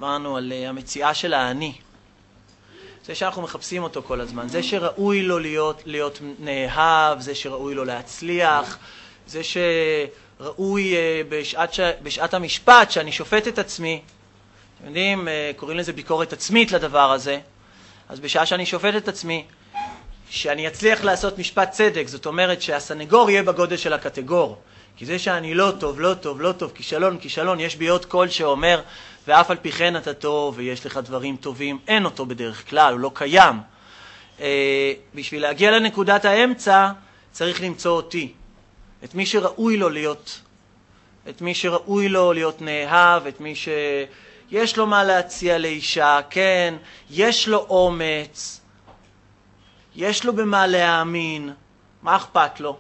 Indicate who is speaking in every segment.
Speaker 1: דיברנו על המציאה של האני. זה שאנחנו מחפשים אותו כל הזמן, זה שראוי לו להיות נאהב, זה שראוי לו להצליח, זה שראוי בשעת המשפט שאני שופט את עצמי. אתם יודעים, קוראים לזה ביקורת עצמית לדבר הזה. אז בשעה שאני שופט את עצמי, שאני אצליח לעשות משפט צדק, זאת אומרת שהסנגור יהיה בגודל של הקטגור. כי זה שאני לא טוב, לא טוב, לא טוב, כישלון, כישלון, יש בי עוד קול שאומר, ואף על פי כן אתה טוב, ויש לך דברים טובים, אין אותו בדרך כלל, הוא לא קיים. בשביל להגיע לנקודת האמצע, צריך למצוא אותי. את מי שראוי לו להיות, את מי שראוי לו להיות נאהב, את מי שיש לו מה להציע לאישה, כן, יש לו אומץ, יש לו במה להאמין, מה אכפת לו?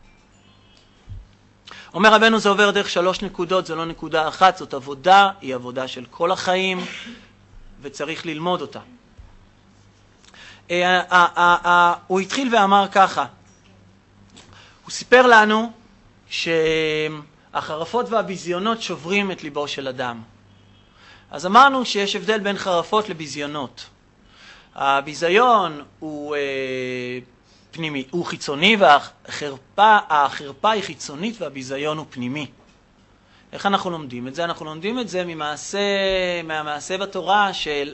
Speaker 1: אומר רבנו, זה עובר דרך 3 נקודות, זה לא נקודה אחת, זאת עבודה, היא עבודה של כל החיים, וצריך ללמוד אותה. הוא התחיל ואמר ככה, הוא סיפר לנו שהחרפות והביזיונות שוברים את ליבו של אדם. אז אמרנו שיש הבדל בין חרפות לביזיונות. הביזיון הוא פנימי, הוא חיצוני, והחרפה היא חיצונית והביזיון הוא פנימי. איך אנחנו לומדים את זה? אנחנו לומדים את זה מהמעשה בתורה של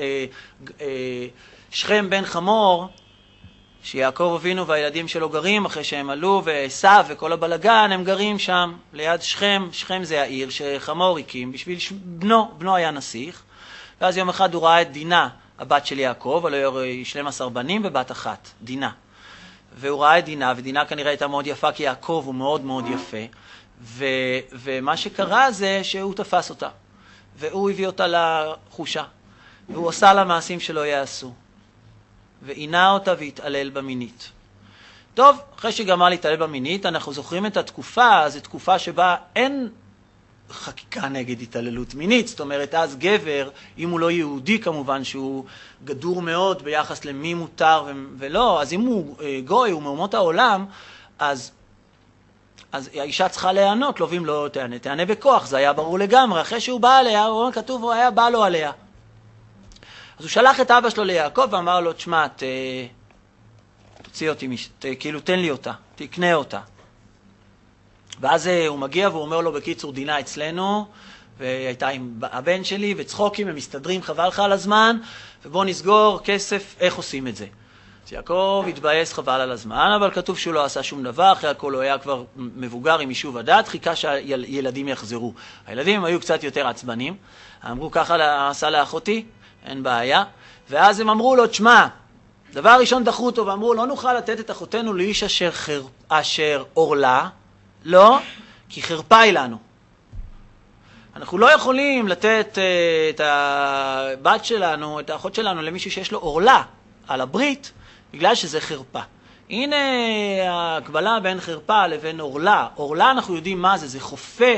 Speaker 1: שכם בן חמור, שיעקב אבינו והילדים שלו גרים אחרי שהם עלו, ועשיו וכל הבלגן הם גרים שם ליד שכם. שכם זה העיר שחמור הקים בשביל בנו היה נסיך, ואז יום אחד הוא ראה את דינה, הבת של יעקב, עלו 12 בנים ובת אחת, דינה. והוא ראה את דינה, ודינה כנראה הייתה מאוד יפה, כי יעקב הוא מאוד מאוד יפה. ומה שקרה זה שהוא תפס אותה, והוא הביא אותה לחושה, והוא עושה לה מעשים שלא יעשו, ועינה אותה והתעלל במינית. טוב, אחרי שגמר להתעלל במינית, אנחנו זוכרים את התקופה, זו תקופה שבה אין חקיקה נגד התעללות מינית, זאת אומרת, אז גבר, אם הוא לא יהודי כמובן, שהוא גדור מאוד ביחס למי מותר ולא, אז אם הוא גוי, הוא מאומות העולם, אז האישה צריכה להיענות, לא ואם לא תענה בכוח, זה היה ברור לגמרי. אחרי שהוא בא עליה, הוא אומר, כתוב, הוא היה בא לו עליה. אז הוא שלח את אבא שלו ליעקב ואמר לו, תשמע, תוציא אותי, כאילו תן לי אותה, תקנה אותה. ואז הוא מגיע והוא אומר לו, בקיצור, דינה אצלנו, והייתה עם הבן שלי, וצחוקים, הם מסתדרים, חבל לך על הזמן, ובוא נסגור כסף, איך עושים את זה? אז יעקב התבאס, חבל על הזמן, אבל כתוב שהוא לא עשה שום דבר, אחרי הכל הוא היה כבר מבוגר עם יישוב הדת, חיכה שהילדים יחזרו. הילדים היו קצת יותר עצבנים, אמרו, ככה עשה לאחותי, אין בעיה, ואז הם אמרו לו, תשמע, דבר ראשון דחו אותו, ואמרו, לא נוכל לתת את אחותנו לאיש אשר אורלה, לא, כי חרפה היא לנו. אנחנו לא יכולים לתת את הבת שלנו, את האחות שלנו, למישהו שיש לו אורלה על הברית, בגלל שזה חרפה. הנה ההקבלה בין חרפה לבין אורלה. אורלה אנחנו יודעים מה זה, זה חופה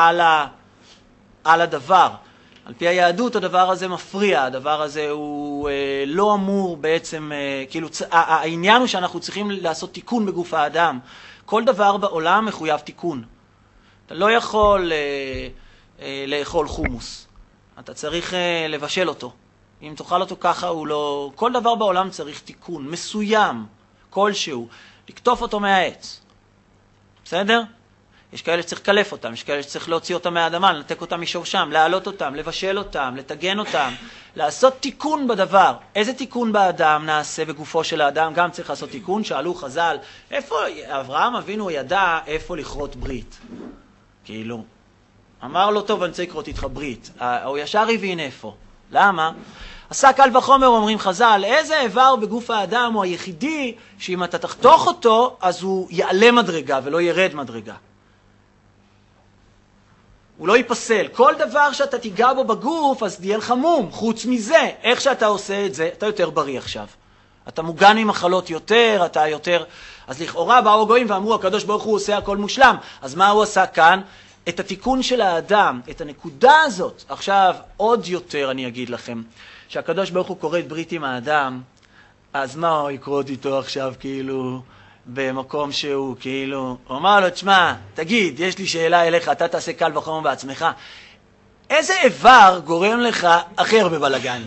Speaker 1: על הדבר. על פי היהדות הדבר הזה מפריע, הדבר הזה הוא לא אמור בעצם, כאילו העניין הוא שאנחנו צריכים לעשות תיקון בגוף האדם. כל דבר בעולם מחויב תיקון. אתה לא יכול לאכול חומוס. אתה צריך לבשל אותו. אם תאכל אותו ככה, הוא לא... כל דבר בעולם צריך תיקון, מסוים, כלשהו. לקטוף אותו מהעץ. בסדר? יש כאלה שצריך לקלף אותם, יש כאלה שצריך להוציא אותם מהאדמה, לנתק אותם משורשם, להעלות אותם, לבשל אותם, לתגן אותם, לעשות תיקון בדבר. איזה תיקון באדם נעשה בגופו של האדם? גם צריך לעשות תיקון. שאלו חז"ל, איפה אברהם אבינו ידע איפה לכרות ברית? כאילו, אמר לו, טוב, אני רוצה לקרות איתך ברית. הוא ישר הבין איפה. למה? עשה קל וחומר, אומרים חז"ל, איזה איבר בגוף האדם הוא היחידי שאם אתה תחתוך אותו, אז הוא יעלה מדרגה ולא ירד מדרגה. הוא לא ייפסל. כל דבר שאתה תיגע בו בגוף, אז תהיה לך מום. חוץ מזה, איך שאתה עושה את זה, אתה יותר בריא עכשיו. אתה מוגן ממחלות יותר, אתה יותר... אז לכאורה באו הגויים ואמרו, הקדוש ברוך הוא עושה הכל מושלם. אז מה הוא עשה כאן? את התיקון של האדם, את הנקודה הזאת. עכשיו, עוד יותר אני אגיד לכם, שהקדוש ברוך הוא קורא את ברית עם האדם, אז מה הוא יקרות איתו עכשיו כאילו... במקום שהוא כאילו, הוא אמר לו, תשמע, תגיד, יש לי שאלה אליך, אתה תעשה קל וחומר בעצמך. איזה איבר גורם לך הכי הרבה בלגן?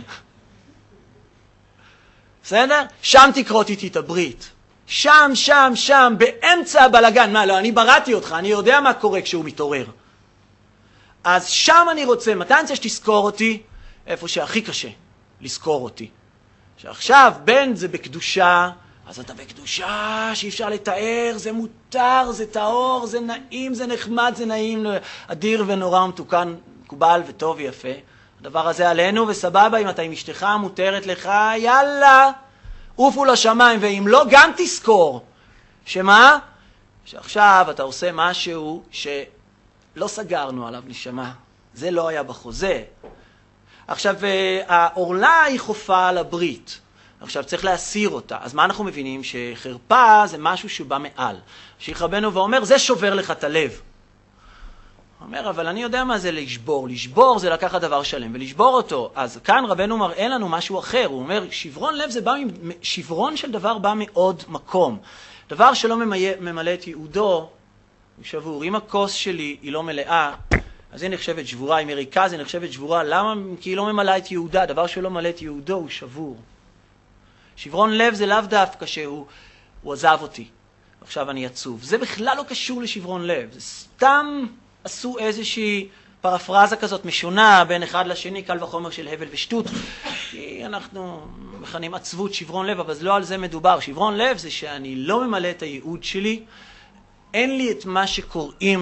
Speaker 1: בסדר? שם תקרות איתי את הברית. שם, באמצע הבלגן. מה, לא, אני בראתי אותך, אני יודע מה קורה כשהוא מתעורר. אז שם אני רוצה, מתי אני רוצה שתזכור אותי? איפה שהכי קשה לזכור אותי. שעכשיו, בין זה בקדושה, אז אתה בקדושה שאי אפשר לתאר, זה מותר, זה טהור, זה נעים, זה נחמד, זה נעים, אדיר ונורא מתוקן, מקובל וטוב ויפה. הדבר הזה עלינו, וסבבה, אם אתה עם אשתך מותרת לך, יאללה, עופו לשמיים, ואם לא, גם תזכור. שמה? שעכשיו אתה עושה משהו שלא סגרנו עליו נשמה. זה לא היה בחוזה. עכשיו, העורלה היא חופה על הברית. עכשיו צריך להסיר אותה. אז מה אנחנו מבינים? שחרפה זה משהו שהוא בא מעל. שיח רבנו ואומר, זה שובר לך את הלב. הוא אומר, אבל אני יודע מה זה לשבור. לשבור זה לקחת דבר שלם ולשבור אותו. אז כאן רבנו מראה לנו משהו אחר. הוא אומר, שברון לב זה בא, שברון של דבר בא מעוד מקום. דבר שלא ממלא את ייעודו, הוא שבור. אם הכוס שלי היא לא מלאה, אז היא נחשבת שבורה. אם היא ריקה, זה נחשבת שבורה. למה? כי היא לא ממלאה את ייעודה. דבר שלא ממלא את ייעודו הוא שבור. שברון לב זה לאו דווקא שהוא עזב אותי. עכשיו אני עצוב. זה בכלל לא קשור לשברון לב. זה סתם עשו איזושהי פרפרזה כזאת משונה בין אחד לשני, קל וחומר של הבל ושטות. כי אנחנו מכנים עצבות שברון לב, אבל לא על זה מדובר. שברון לב זה שאני לא ממלא את הייעוד שלי, אין לי את מה שקוראים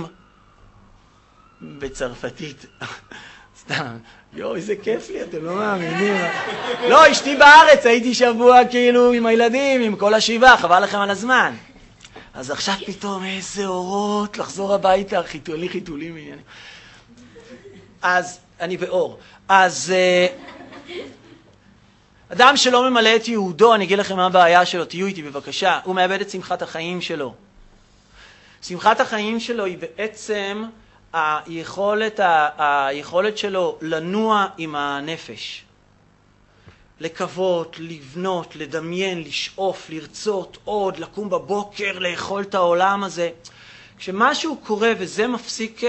Speaker 1: בצרפתית. סתם, יו, איזה כיף לי, אתם לא מאמינים. לא, אשתי בארץ, הייתי שבוע כאילו עם הילדים, עם כל השבעה, חבל לכם על הזמן. אז עכשיו פתאום איזה אורות, לחזור הביתה, חיתולים. אז אני באור. אז אדם שלא ממלא את ייעודו, אני אגיד לכם מה הבעיה שלו, תהיו איתי בבקשה, הוא מאבד את שמחת החיים שלו. שמחת החיים שלו היא בעצם היכולת שלו לנוע עם הנפש. לקוות, לבנות, לדמיין, לשאוף, לרצות עוד, לקום בבוקר, לאכול את העולם הזה. כשמשהו קורה וזה מפסיק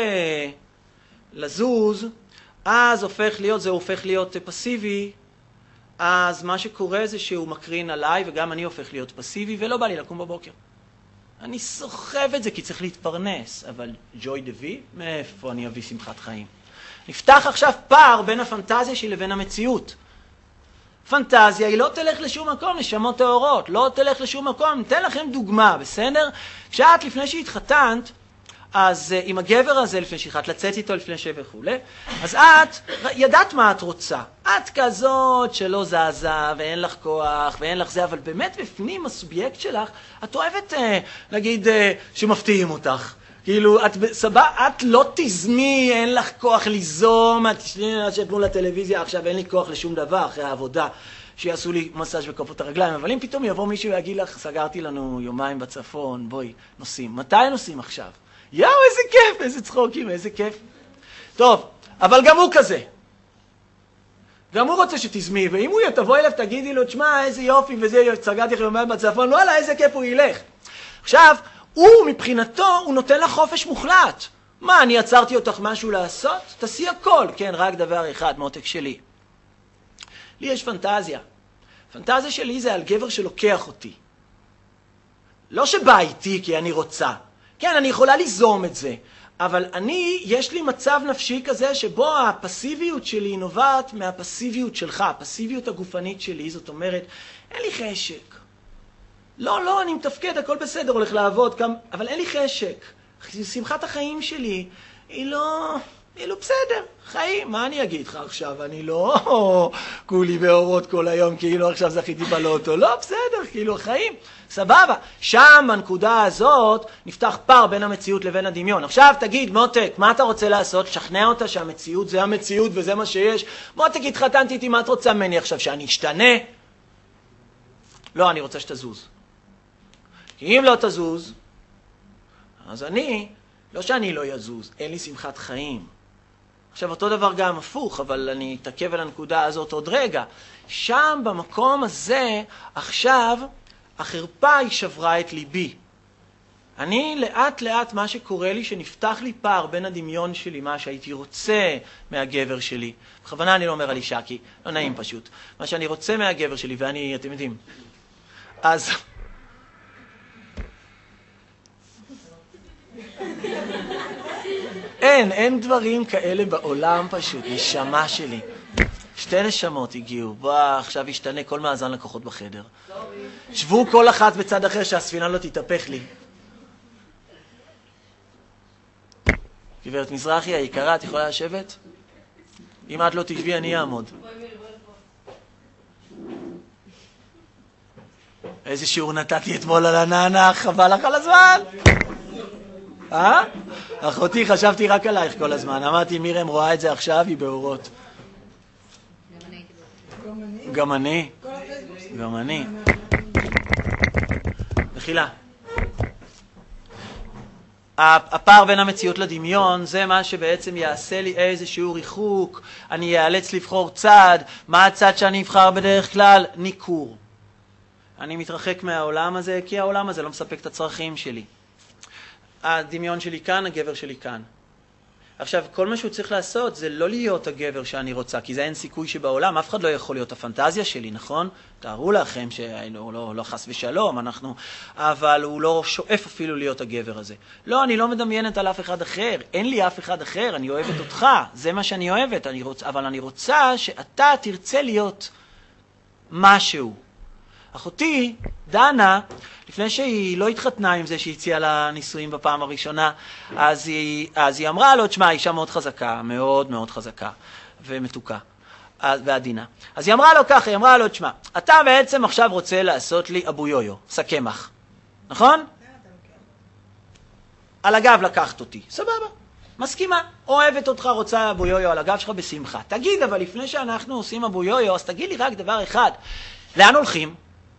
Speaker 1: לזוז, אז זה הופך להיות פסיבי, אז מה שקורה זה שהוא מקרין עליי, וגם אני הופך להיות פסיבי, ולא בא לי לקום בבוקר. אני סוחב את זה כי צריך להתפרנס, אבל ג'וי דבי, מאיפה אני אביא שמחת חיים? נפתח עכשיו פער בין הפנטזיה שלי לבין המציאות. פנטזיה היא לא תלך לשום מקום, נשמות טהורות, לא תלך לשום מקום. ניתן לכם דוגמה, בסדר? כשאת לפני שהתחתנת, אז עם הגבר הזה לפני שהתחתנת, לצאת איתו לפני וכו', אז את ידעת מה את רוצה. את כזאת שלא זזה ואין לך כוח ואין לך זה, אבל באמת בפנים הסובייקט שלך, את אוהבת להגיד שמפתיעים אותך. כאילו, את לא תזמי, אין לך כוח ליזום, את שאת מול הטלוויזיה, עכשיו אין לי כוח לשום דבר אחרי העבודה, שיעשו לי מסאז' בכפות הרגליים, אבל אם פתאום יבוא מישהו ויגיד לך, סגרתי לנו יומיים בצפון, בואי, נוסעים. מתי נוסעים עכשיו? יאו, איזה כיף, איזה צחוקים, איזה כיף. טוב, אבל גם הוא כזה. גם הוא רוצה שתזמי, ואם הוא תבוא אליו, תגידי לו, תשמע, איזה יופי, וזה, סגרתי לך יומיים בצפון, וואלה, איזה כיף הוא ילך. עכשיו, הוא מבחינתו, הוא נותן לך חופש מוחלט. מה, אני עצרתי אותך משהו לעשות? תעשי הכל. כן, רק דבר אחד, מותק שלי. לי יש פנטזיה. פנטזיה שלי זה על גבר שלוקח אותי. לא שבא איתי כי אני רוצה. כן, אני יכולה ליזום את זה. אבל יש לי מצב נפשי כזה שבו הפסיביות שלי נובעת מהפסיביות שלך, הפסיביות הגופנית שלי. זאת אומרת, אין לי חשק. לא, אני מתפקד, הכל בסדר, הולך לעבוד, אבל אין לי חשק. שמחת החיים שלי היא לא בסדר. חיים, מה אני אגיד לך עכשיו? אני לא כולי באורות כל היום, כאילו עכשיו זכיתי בלוטו. לא, בסדר, כאילו חיים, סבבה. שם, בנקודה הזאת, נפתח פער בין המציאות לבין הדמיון. עכשיו תגיד, מותק, מה אתה רוצה לעשות? שכנע אותה שהמציאות זה המציאות וזה מה שיש. מותק, התחתנתי איתי, מה את רוצה ממני עכשיו? שאני אשתנה? לא, אני רוצה שתזוז. כי אם לא תזוז, אז לא שאני לא יזוז, אין לי שמחת חיים. עכשיו, אותו דבר גם הפוך, אבל אני אתעכב על הנקודה הזאת עוד רגע. שם, במקום הזה, עכשיו, החרפה היא שברה את ליבי. אני לאט לאט מה שקורה לי, שנפתח לי פער בין הדמיון שלי, מה שהייתי רוצה מהגבר שלי. בכוונה אני לא אומר על אישה, כי לא נעים פשוט. מה שאני רוצה מהגבר שלי, ואני, אתם יודעים. אז... אין דברים כאלה בעולם פשוט, נשמה שלי. שתי נשמות הגיעו, בוא עכשיו ישתנה כל מאזן לקוחות בחדר. שבו כל אחת בצד אחר שהספינה לא תתהפך לי. גברת מזרחי היקרה, את יכולה לשבת? אם את לא תשבי אני אעמוד. איזה שיעור נתתי אתמול על הנענה, חבל לך על הזמן? אחותי, חשבתי רק עלייך כל הזמן. אמרתי, מירם רואה את זה עכשיו, היא באורות. גם אני. גם אני. מחילה. הפער בין המציאות לדמיון זה מה שבעצם יעשה לי איזשהו ריחוק, אני יאלץ לבחור צד, מה הצד שאני אבחר בדרך כלל? ניכור. אני מתרחק מהעולם הזה כי העולם הזה לא מספק את הצרכים שלי. הדמיון שלי כאן, הגבר שלי כאן. עכשיו, כל מה שהוא צריך לעשות זה לא להיות הגבר שאני רוצה, כי זה אין סיכוי שבעולם, אף אחד לא יכול להיות הפנטזיה שלי, נכון? תארו לכם לא חס ושלום, אבל הוא לא שואף אפילו להיות הגבר הזה. לא, אני לא מדמיינת על אף אחד אחר, אין לי אף אחד אחר, אני אוהבת אותך, זה מה שאני אוהבת, אבל אני רוצה שאתה תרצה להיות משהו. אחותי, דנה, לפני שהיא לא התחתנה עם זה שהציעה לה נישואים בפעם הראשונה, אז היא אמרה לו, תשמע, אישה מאוד חזקה, מאוד מאוד חזקה ומתוקה ועדינה. אז היא אמרה לו ככה, היא אמרה לו, תשמע, אתה בעצם עכשיו רוצה לעשות לי אבו יויו, סכמח, נכון? על הגב לקחת אותי, סבבה, מסכימה, אוהבת אותך, רוצה אבו יויו על הגב שלך בשמחה. תגיד, אבל לפני שאנחנו עושים אבו יויו, אז תגיד לי רק דבר אחד, לאן הולכים?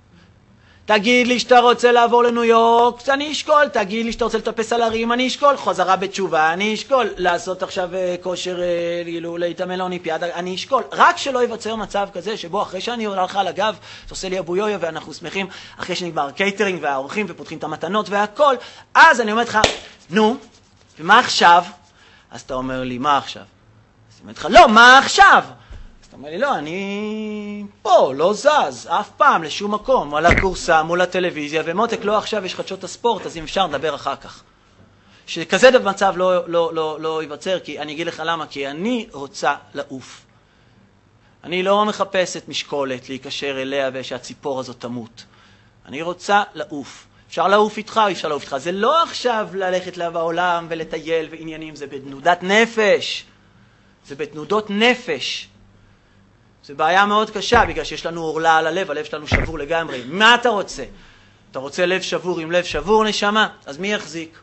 Speaker 1: תגיד לי שאתה רוצה לעבור לניו יורק, אני אשקול. תגיד לי שאתה רוצה לטפס על הרים, אני אשקול. חזרה בתשובה, אני אשקול. לעשות עכשיו כושר, להתאמן לאולימפיאדה, אני אשקול. רק שלא ייווצר מצב כזה שבו אחרי שאני עולה לך על הגב, אתה עושה לי אבו יויו ואנחנו שמחים, אחרי שנגמר הקייטרינג והאורחים ופותחים את המתנות והכל, אז אני אומר לך, נו, ומה עכשיו? אז אתה אומר לי, מה עכשיו? אז אני אומר לך, לא, מה עכשיו? אתה אומר לי, לא, אני פה, לא זז, אף פעם, לשום מקום, על הקורסה, מול הטלוויזיה, ומותק, לא עכשיו יש חדשות הספורט, אז אם אפשר, נדבר אחר כך. שכזה מצב לא ייווצר, כי אני אגיד לך למה, כי אני רוצה לעוף. אני לא מחפשת משקולת להיקשר אליה ושהציפור הזאת תמות. אני רוצה לעוף. אפשר לעוף איתך או אפשר לעוף איתך. זה לא עכשיו ללכת בעולם ולטייל ועניינים, זה בתנודת נפש. זה בתנודות נפש. זה בעיה מאוד קשה, בגלל שיש לנו עורלה על הלב, הלב שלנו שבור לגמרי. מה אתה רוצה? אתה רוצה לב שבור עם לב שבור, נשמה? אז מי יחזיק?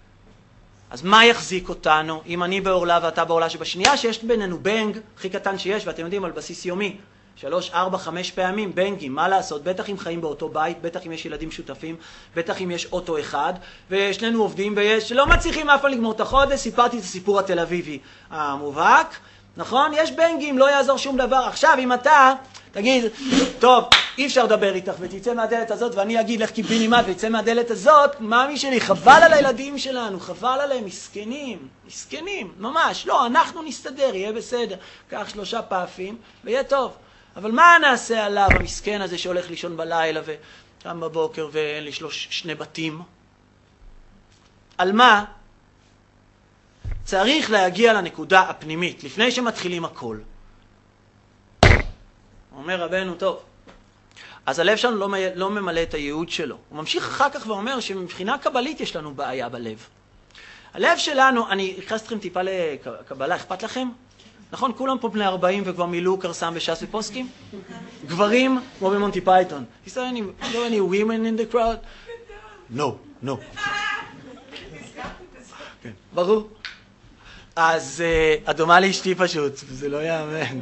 Speaker 1: אז מה יחזיק אותנו, אם אני בעורלה ואתה בעורלה שבשנייה שיש בינינו בנג, הכי קטן שיש, ואתם יודעים, על בסיס יומי, 3, 4, 5 פעמים, בנגים, מה לעשות? בטח אם חיים באותו בית, בטח אם יש ילדים שותפים, בטח אם יש אוטו אחד, ושנינו עובדים ויש, לא מצליחים אף פעם לגמור את החודש, סיפרתי את הסיפור התל אביבי המובהק, נכון? יש בנגים, לא יעזור שום דבר. עכשיו, אם אתה תגיד, טוב, אי אפשר לדבר איתך ותצא מהדלת הזאת, ואני אגיד לך קיביני מה ותצא מהדלת הזאת, מאמי שלי, חבל על הילדים שלנו, חבל עליהם, מסכנים, מסכנים, ממש. לא, אנחנו נסתדר, יהיה בסדר. קח 3 פעפים ויהיה טוב. אבל מה נעשה עליו, המסכן הזה שהולך לישון בלילה וקם בבוקר ואין לי 2 בתים? על מה? צריך להגיע לנקודה הפנימית, לפני שמתחילים הכל. אומר רבנו, טוב, אז הלב שלנו לא ממלא את הייעוד שלו. הוא ממשיך אחר כך ואומר שמבחינה קבלית יש לנו בעיה בלב. הלב שלנו, אני אכנס אתכם טיפה לקבלה, אכפת לכם? נכון, כולם פה בני 40 וכבר מילאו קרסם בש"ס ופוסקים? גברים, כמו במונטי פייתון. Is there any women in the crowd? No. כן, ברור. אז אדומה לאשתי פשוט, זה לא יאמן.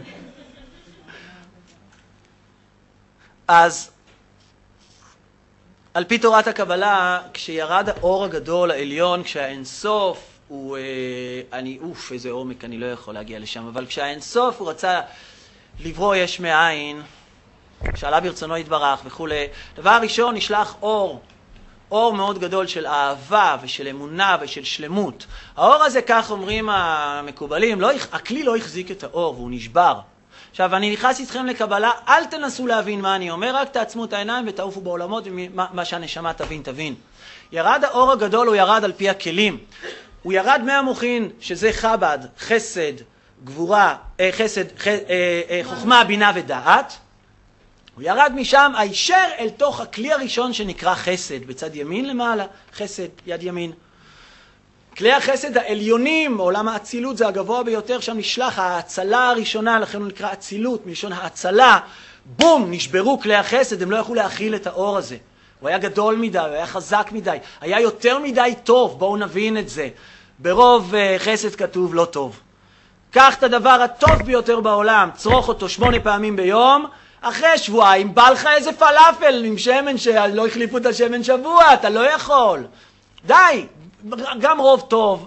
Speaker 1: אז על פי תורת הקבלה, כשירד האור הגדול העליון, כשהאינסוף הוא, איזה עומק, אני לא יכול להגיע לשם, אבל כשהאינסוף הוא רצה לברוא יש מאין, שעלה ברצונו יתברך וכו', דבר ראשון נשלח אור אור מאוד גדול של אהבה ושל אמונה ושל שלמות. האור הזה, כך אומרים המקובלים, הכלי לא החזיק את האור והוא נשבר. עכשיו, אני נכנס איתכם לקבלה, אל תנסו להבין מה אני אומר, רק תעצמו את העיניים ותעופו בעולמות, ומה שהנשמה תבין. ירד האור הגדול, הוא ירד על פי הכלים. הוא ירד מהמוחין, שזה חב"ד, חסד, גבורה, חוכמה, בינה ודעת. הוא ירד משם הישר אל תוך הכלי הראשון שנקרא חסד, בצד ימין למעלה, חסד, יד ימין. כלי החסד העליונים, עולם האצילות זה הגבוה ביותר, שם נשלח ההצלה הראשונה, לכן הוא נקרא אצילות, מלשון ההצלה. בום, נשברו כלי החסד, הם לא יכלו להכיל את האור הזה. הוא היה גדול מדי, הוא היה חזק מדי, היה יותר מדי טוב, בואו נבין את זה. ברוב חסד כתוב לא טוב. קח את הדבר הטוב ביותר בעולם, צרוך אותו 8 פעמים ביום, אחרי שבועיים בא לך איזה פלאפל עם שמן שלא החליפו את השמן שבוע, אתה לא יכול. די, גם רוב טוב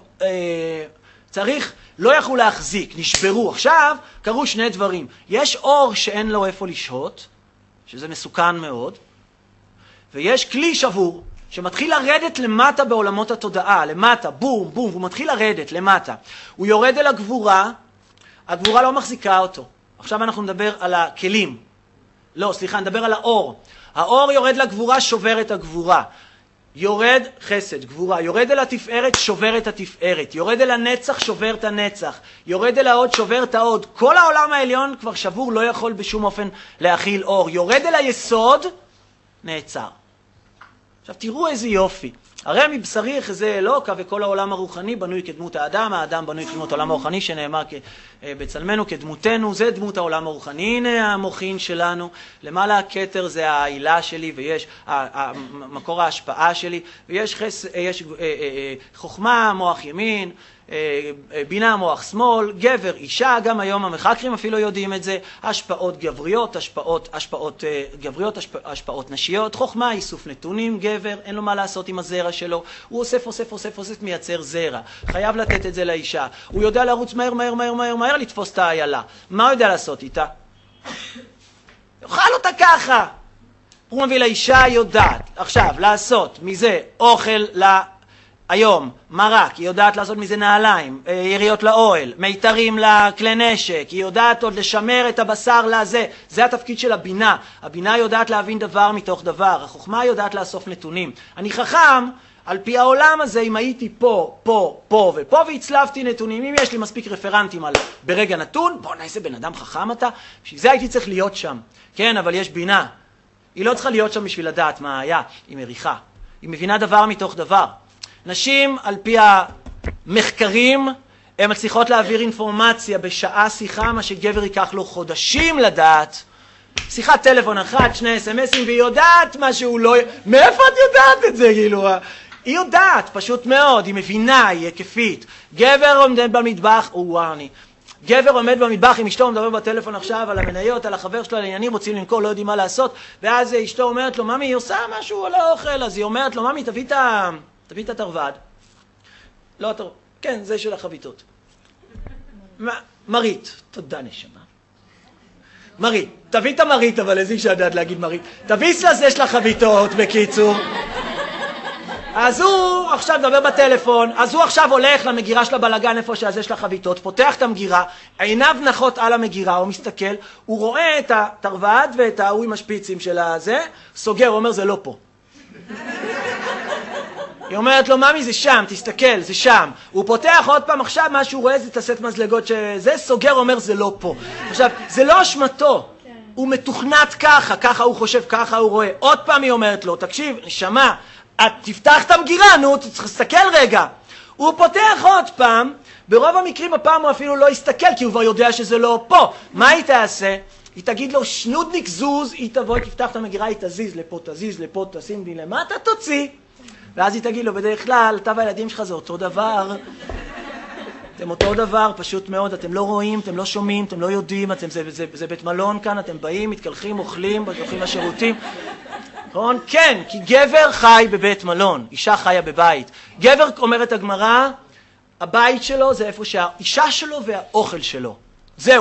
Speaker 1: צריך, לא יכלו להחזיק, נשברו. עכשיו קרו שני דברים. יש אור שאין לו איפה לשהות, שזה מסוכן מאוד, ויש כלי שבור שמתחיל לרדת למטה בעולמות התודעה, למטה, בום, בום, הוא מתחיל לרדת למטה. הוא יורד אל הגבורה, הגבורה לא מחזיקה אותו. עכשיו אנחנו נדבר על הכלים. לא, סליחה, נדבר על האור. האור יורד לגבורה, שובר את הגבורה. יורד חסד, גבורה, יורד אל התפארת, שובר את התפארת. יורד אל הנצח, שובר את הנצח. יורד אל ההוד, שובר את ההוד. כל העולם העליון כבר שבור, לא יכול בשום אופן להכיל אור. יורד אל היסוד, נעצר. עכשיו תראו איזה יופי. הרי מבשרי יחזה אלוקה, וכל העולם הרוחני בנוי כדמות האדם, האדם בנוי כדמות העולם הרוחני שנאמר בצלמנו כדמותנו, זה דמות העולם הרוחני. הנה המוחין שלנו, למעלה הכתר זה העילה שלי, ויש מקור ההשפעה שלי, ויש חוכמה, מוח ימין, בינה, מוח שמאל, גבר, אישה, גם היום המחקרים אפילו יודעים את זה, השפעות גבריות, השפעות נשיות, חוכמה, איסוף נתונים, גבר, אין לו מה לעשות עם הזרע שלו, הוא אוסף, מייצר זרע, חייב לתת את זה לאישה, הוא יודע לרוץ מהר, לתפוס את האיילה, מה הוא יודע לעשות איתה? יאכל אותה ככה, הוא מביא לאישה, יודעת, עכשיו, לעשות מזה אוכל היום, מרק, היא יודעת לעשות מזה נעליים, יריות לאוהל, מיתרים לכלי נשק, היא יודעת עוד לשמר את הבשר לזה, זה התפקיד של הבינה. הבינה יודעת להבין דבר מתוך דבר, החוכמה יודעת לאסוף נתונים. אני חכם על פי העולם הזה, אם הייתי פה והצלבתי נתונים, אם יש לי מספיק רפרנטים על ברגע נתון, בוא נעשה בן אדם חכם אתה, בשביל זה הייתי צריך להיות שם. כן, אבל יש בינה. היא לא צריכה להיות שם בשביל לדעת מה היה, היא מריחה. היא מבינה דבר מתוך דבר. נשים, על פי המחקרים, הן מצליחות להעביר אינפורמציה בשעה שיחה, מה שגבר ייקח לו חודשים לדעת. שיחת טלפון אחת, 2 סמסים, והיא יודעת מה שהוא לא... מאיפה את יודעת את זה, כאילו? היא יודעת, פשוט מאוד, היא מבינה, היא היקפית. גבר עומד במטבח, גבר עומד במטבח עם אשתו, מדבר בטלפון עכשיו על המניות, על החבר שלו, על העניינים, רוצים למכור, לא יודעים מה לעשות, ואז אשתו אומרת לו, ממי, היא עושה משהו על האוכל, אז היא אומרת לו, ממי, תביא את התרווד. לא התרווד, כן, זה של החביתות. מרית, תודה נשמה. מרית, תביא את המרית, אבל איזה אישה יודעת להגיד מרית. תביא לזה של החביתות, בקיצור. אז הוא עכשיו מדבר בטלפון, אז הוא עכשיו הולך למגירה של הבלגן, איפה שזה של החביתות, פותח את המגירה, עיניו נחות על המגירה, הוא מסתכל, הוא רואה את התרווד ואת ההוא עם השפיצים של הזה, סוגר, הוא אומר, זה לא פה. היא אומרת לו, ממי, זה שם, תסתכל, זה שם. הוא פותח עוד פעם, עכשיו מה שהוא רואה זה תסת מזלגות שזה, סוגר, אומר, זה לא פה. עכשיו, זה לא אשמתו. הוא מתוכנת ככה, ככה הוא חושב, ככה הוא רואה. עוד פעם היא אומרת לו, תקשיב, נשמה, את תפתח את המגירה, נו, צריך להסתכל רגע. הוא פותח עוד פעם, ברוב המקרים הפעם הוא אפילו לא יסתכל, כי הוא כבר יודע שזה לא פה. מה היא תעשה? היא תגיד לו, שנודניק זוז, היא תבוא, תפתח את המגירה, היא תזיז לפה, תשים לי למטה, תוציא. ואז היא תגיד לו, בדרך כלל, אתה והילדים שלך זה אותו דבר. אתם אותו דבר, פשוט מאוד, אתם לא רואים, אתם לא שומעים, אתם לא יודעים, זה בית מלון כאן, אתם באים, מתקלחים, אוכלים, הולכים לשירותים. נכון? כן, כי גבר חי בבית מלון, אישה חיה בבית. גבר, אומרת הגמרא, הבית שלו זה איפה שהאישה שלו והאוכל שלו. זהו.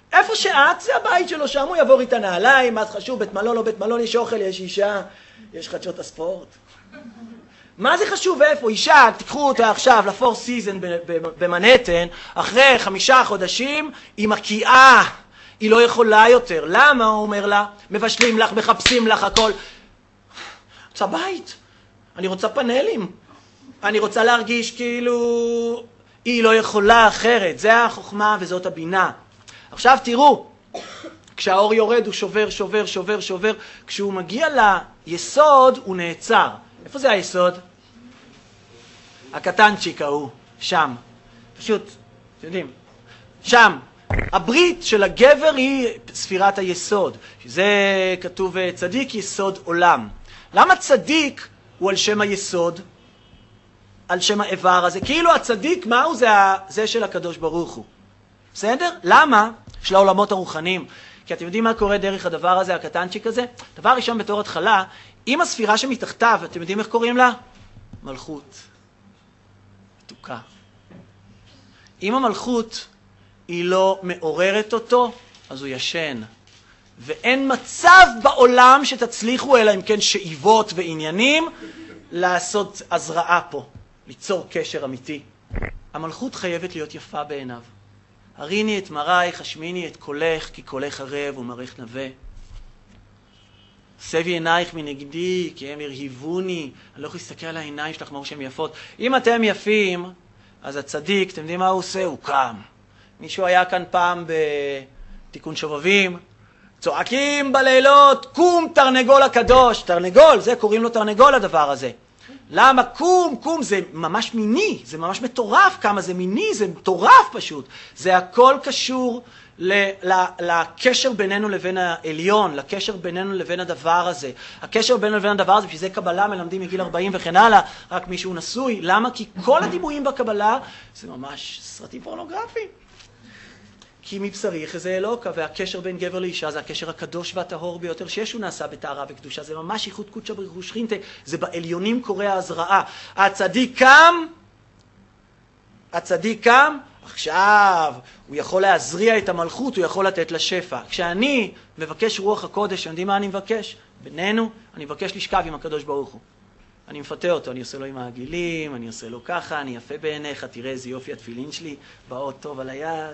Speaker 1: איפה שאת זה הבית שלו, שם הוא יעבור איתה נעליים, מה זה חשוב, בית מלון, לא בית מלון, יש אוכל, יש אישה, יש חדשות הספורט. מה זה חשוב איפה? אישה, תיקחו אותה עכשיו לפור סיזן במנהטן, אחרי 5 חודשים, היא מקיאה, היא לא יכולה יותר. למה? הוא אומר לה, מבשלים לך, מחפשים לך, הכל. רוצה בית, אני רוצה פאנלים, אני רוצה להרגיש כאילו היא לא יכולה אחרת. זה החוכמה וזאת הבינה. עכשיו תראו, כשהאור יורד הוא שובר, שובר, שובר, שובר. כשהוא מגיע ליסוד הוא נעצר. איפה זה היסוד? הקטנצ'יק ההוא, שם. פשוט, אתם יודעים, שם. הברית של הגבר היא ספירת היסוד. שזה כתוב צדיק יסוד עולם. למה צדיק הוא על שם היסוד? על שם האיבר הזה? כאילו הצדיק, מהו? זה של הקדוש ברוך הוא. בסדר? למה? של העולמות הרוחניים. כי אתם יודעים מה קורה דרך הדבר הזה, הקטנצ'יק הזה? דבר ראשון בתור התחלה, עם הספירה שמתחתיו, אתם יודעים איך קוראים לה? מלכות. מתוקה. אם המלכות היא לא מעוררת אותו, אז הוא ישן. ואין מצב בעולם שתצליחו, אלא אם כן שאיבות ועניינים, לעשות הזרעה פה, ליצור קשר אמיתי. המלכות חייבת להיות יפה בעיניו. הריני את מרייך, השמיני את קולך, כי קולך ערב ומראך נווה. סבי עינייך מנגדי, כי הם הרהיבוני. אני לא יכול להסתכל על העיניים שלך, מראו שהן יפות. אם אתם יפים, אז הצדיק, אתם יודעים מה הוא עושה? הוא קם. מישהו היה כאן פעם בתיקון שובבים, צועקים בלילות, קום תרנגול הקדוש. תרנגול, זה קוראים לו תרנגול הדבר הזה. למה קום? קום זה ממש מיני, זה ממש מטורף כמה זה מיני, זה מטורף פשוט. זה הכל קשור לקשר בינינו לבין העליון, לקשר בינינו לבין הדבר הזה. הקשר בינינו לבין הדבר הזה, בשביל זה קבלה מלמדים מגיל 40 וכן הלאה, רק מישהו נשוי. למה? כי כל הדימויים בקבלה זה ממש סרטים פורנוגרפיים. כי מבשרי יחזה אלוקה, והקשר בין גבר לאישה זה הקשר הקדוש והטהור ביותר שיש, הוא נעשה בטהרה וקדושה. זה ממש ייחוד קודשא בריך הוא שכינתה, זה בעליונים קורא ההזרעה. הצדיק קם, עכשיו הוא יכול להזריע את המלכות, הוא יכול לתת לשפע. כשאני מבקש רוח הקודש, יודעים מה אני מבקש? בינינו, אני מבקש לשכב עם הקדוש ברוך הוא. אני מפתה אותו, אני עושה לו עם העגילים, אני עושה לו ככה, אני יפה בעיניך, תראה איזה יופי התפילין שלי, באות טוב על היד.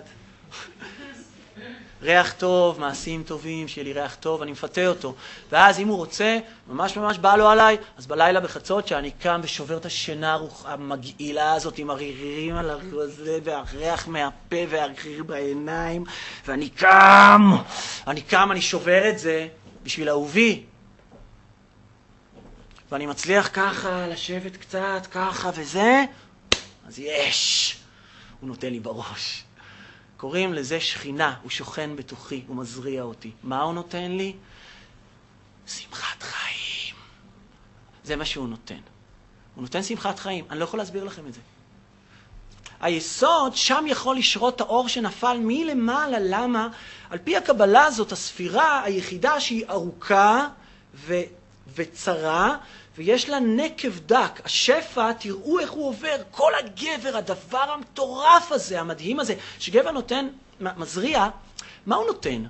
Speaker 1: ריח טוב, מעשים טובים, שיהיה לי ריח טוב, אני מפתה אותו. ואז אם הוא רוצה, ממש ממש בא לו עליי, אז בלילה בחצות שאני קם ושובר את השינה המגעילה הזאת עם הרירים על הרזה והריח מהפה והריר בעיניים, ואני קם, אני שובר את זה בשביל אהובי. ואני מצליח ככה לשבת קצת, ככה וזה, אז יש, הוא נותן לי בראש. קוראים לזה שכינה, הוא שוכן בתוכי, הוא מזריע אותי. מה הוא נותן לי? שמחת חיים. זה מה שהוא נותן. הוא נותן שמחת חיים. אני לא יכול להסביר לכם את זה. היסוד שם יכול לשרות האור שנפל מלמעלה. למה? על פי הקבלה הזאת, הספירה היחידה שהיא ארוכה וצרה, ויש לה נקב דק. השפע, תראו איך הוא עובר. כל הגבר, הדבר המטורף הזה, המדהים הזה, שגבר נותן, מזריע, מה הוא נותן?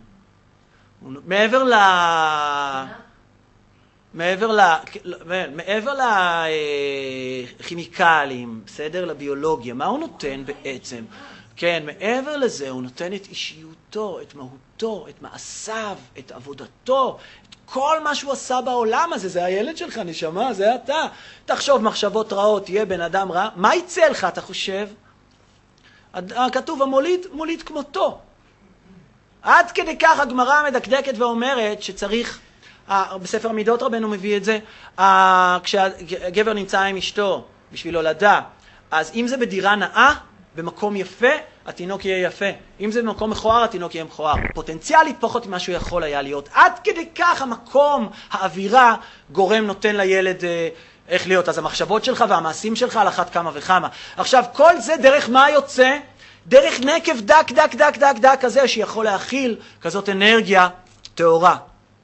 Speaker 1: מעבר לכימיקלים, בסדר? לביולוגיה, מה הוא נותן בעצם? כן, מעבר לזה, הוא נותן את אישיותו, את מהותו, את מעשיו, את עבודתו, כל מה שהוא עשה בעולם הזה. זה הילד שלך, נשמה, זה אתה. תחשוב מחשבות רעות, תהיה בן אדם רע. מה יצא לך, אתה חושב? כתוב, המוליד כמותו. עד כדי כך הגמרא מדקדקת ואומרת שצריך, בספר מידות רבנו מביא את זה, כשהגבר נמצא עם אשתו בשביל הולדה, אז אם זה בדירה נאה, במקום יפה, התינוק יהיה יפה. אם זה במקום מכוער, התינוק יהיה מכוער. פוטנציאלית פחות ממה שהוא יכול היה להיות. עד כדי כך המקום, האווירה, גורם נותן לילד איך להיות. אז המחשבות שלך והמעשים שלך על אחת כמה וכמה. עכשיו, כל זה דרך מה יוצא? דרך נקב דק, דק, דק, דק, דק כזה, שיכול להכיל כזאת אנרגיה טהורה.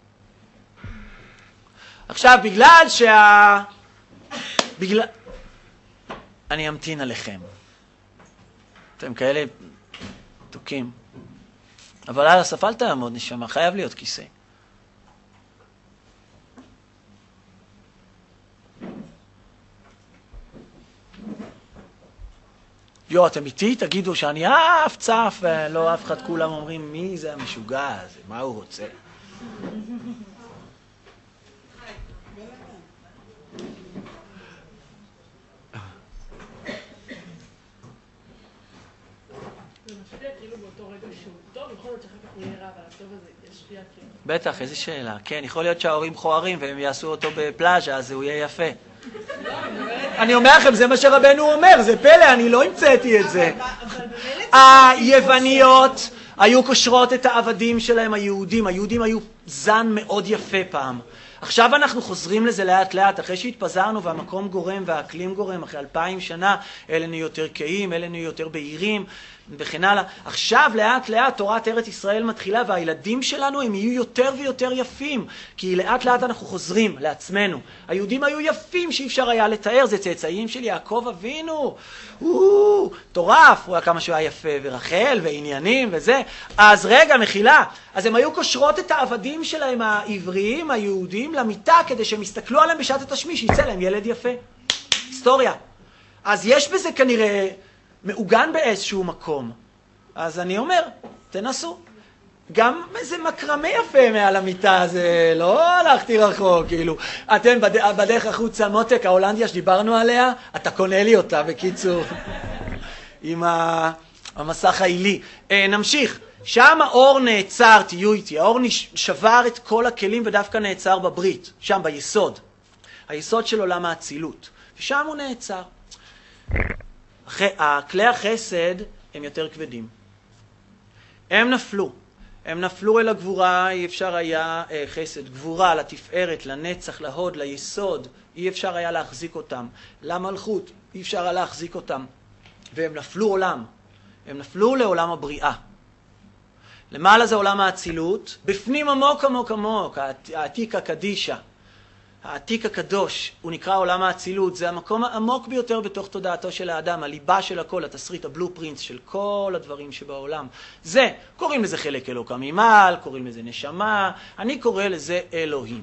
Speaker 1: עכשיו, אני אמתין עליכם. אתם כאלה תוקים. אבל על הסף אל תעמוד נשמה, חייב להיות כיסא. אתם איתי? תגידו שאני אף צף, ולא אף אחד, כולם אומרים, מי זה המשוגע הזה? מה הוא רוצה? בטח, איזה שאלה. כן, יכול להיות שההורים מכוערים והם יעשו אותו בפלאז'ה, אז הוא יהיה יפה. אני אומר לכם, זה מה שרבנו אומר, זה פלא, אני לא המצאתי את זה. היווניות היו קושרות את העבדים שלהם, היהודים היו זן מאוד יפה פעם. עכשיו אנחנו חוזרים לזה לאט לאט, אחרי שהתפזרנו והמקום גורם והאקלים גורם, אחרי 2000 שנה, אלה נהיו יותר קיים, אלה נהיו יותר בהירים, וכן הלאה. עכשיו לאט לאט תורת ארץ ישראל מתחילה, והילדים שלנו הם יהיו יותר ויותר יפים, כי לאט לאט אנחנו חוזרים לעצמנו. היהודים היו יפים שאי אפשר היה לתאר, זה צאצאים של יעקב אבינו, טורף, הוא היה כמה שהוא היה יפה, ורחל ועניינים וזה. אז רגע, מחילה, אז הם היו קושרות את העבדים שלהם, העבריים, היהודים, למיטה, כדי שהם יסתכלו עליהם בשעת התשמיש, שיצא להם ילד יפה. היסטוריה. אז יש בזה כנראה מעוגן באיזשהו מקום. אז אני אומר, תנסו. גם איזה מקרמה יפה מעל המיטה, זה לא הלכתי רחוק, כאילו. אתם בדרך החוצה, מותק, ההולנדיה שדיברנו עליה, אתה קונה לי אותה, בקיצור. עם המסך העילי. נמשיך. שם האור נעצר, תהיו איתי, האור שבר את כל הכלים ודווקא נעצר בברית, שם ביסוד. היסוד של עולם האצילות. ושם הוא נעצר. כלי החסד הם יותר כבדים. הם נפלו אל הגבורה, אי אפשר היה חסד, גבורה, לתפארת, לנצח, להוד, ליסוד, אי אפשר היה להחזיק אותם. למלכות, אי אפשר היה להחזיק אותם. והם נפלו עולם. הם נפלו לעולם הבריאה. למעלה זה עולם האצילות, בפנים עמוק עמוק עמוק, העתיק הקדישה. העתיק הקדוש, הוא נקרא עולם האצילות, זה המקום העמוק ביותר בתוך תודעתו של האדם, הליבה של הכל, התסריט, הבלופרינט של כל הדברים שבעולם. זה, קוראים לזה חלק אלוקא ממעל, קוראים לזה נשמה, אני קורא לזה אלוהים.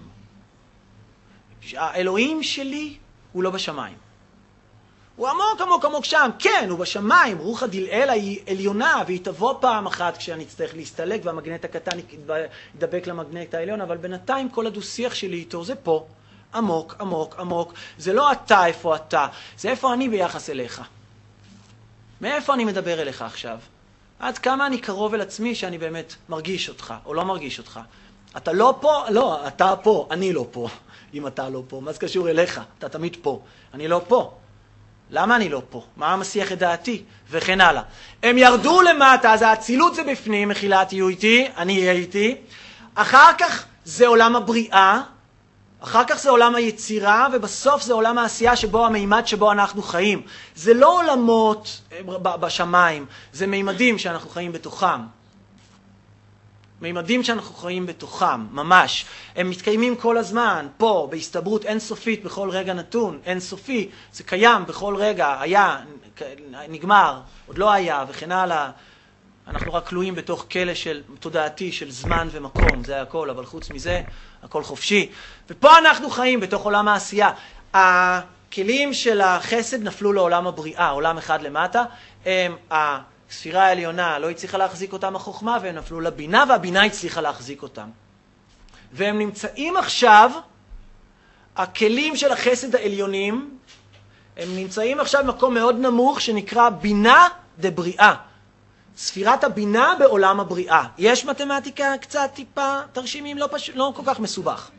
Speaker 1: האלוהים שלי הוא לא בשמיים. הוא עמוק עמוק עמוק שם, כן, הוא בשמיים, רוח הדלאל היא עליונה, והיא תבוא פעם אחת כשאני אצטרך להסתלק, והמגנט הקטן ידבק למגנט העליון, אבל בינתיים כל הדו-שיח שלי איתו זה פה. עמוק, עמוק, עמוק. זה לא אתה איפה אתה, זה איפה אני ביחס אליך. מאיפה אני מדבר אליך עכשיו? עד כמה אני קרוב אל עצמי שאני באמת מרגיש אותך, או לא מרגיש אותך. אתה לא פה? לא, אתה פה, אני לא פה. אם אתה לא פה, מה זה קשור אליך? אתה תמיד פה. אני לא פה. למה אני לא פה? מה מסיח את דעתי? וכן הלאה. הם ירדו למטה, אז האצילות זה בפנים, מחילה תהיו איתי, אני אהיה איתי. אחר כך זה עולם הבריאה, אחר כך זה עולם היצירה, ובסוף זה עולם העשייה שבו המימד שבו אנחנו חיים. זה לא עולמות בשמיים, זה מימדים שאנחנו חיים בתוכם. מימדים שאנחנו חיים בתוכם, ממש. הם מתקיימים כל הזמן, פה, בהסתברות אינסופית בכל רגע נתון, אינסופי, זה קיים בכל רגע, היה, נגמר, עוד לא היה, וכן הלאה. אנחנו רק כלואים בתוך כלא של תודעתי, של זמן ומקום, זה הכל, אבל חוץ מזה, הכל חופשי. ופה אנחנו חיים בתוך עולם העשייה. הכלים של החסד נפלו לעולם הבריאה, עולם אחד למטה, הם הספירה העליונה לא הצליחה להחזיק אותם החוכמה, והם נפלו לבינה, והבינה הצליחה להחזיק אותם. והם נמצאים עכשיו, הכלים של החסד העליונים, הם נמצאים עכשיו במקום מאוד נמוך שנקרא בינה דבריאה. ספירת הבינה בעולם הבריאה. יש מתמטיקה קצת טיפה תרשימים, לא כל כך מסובך.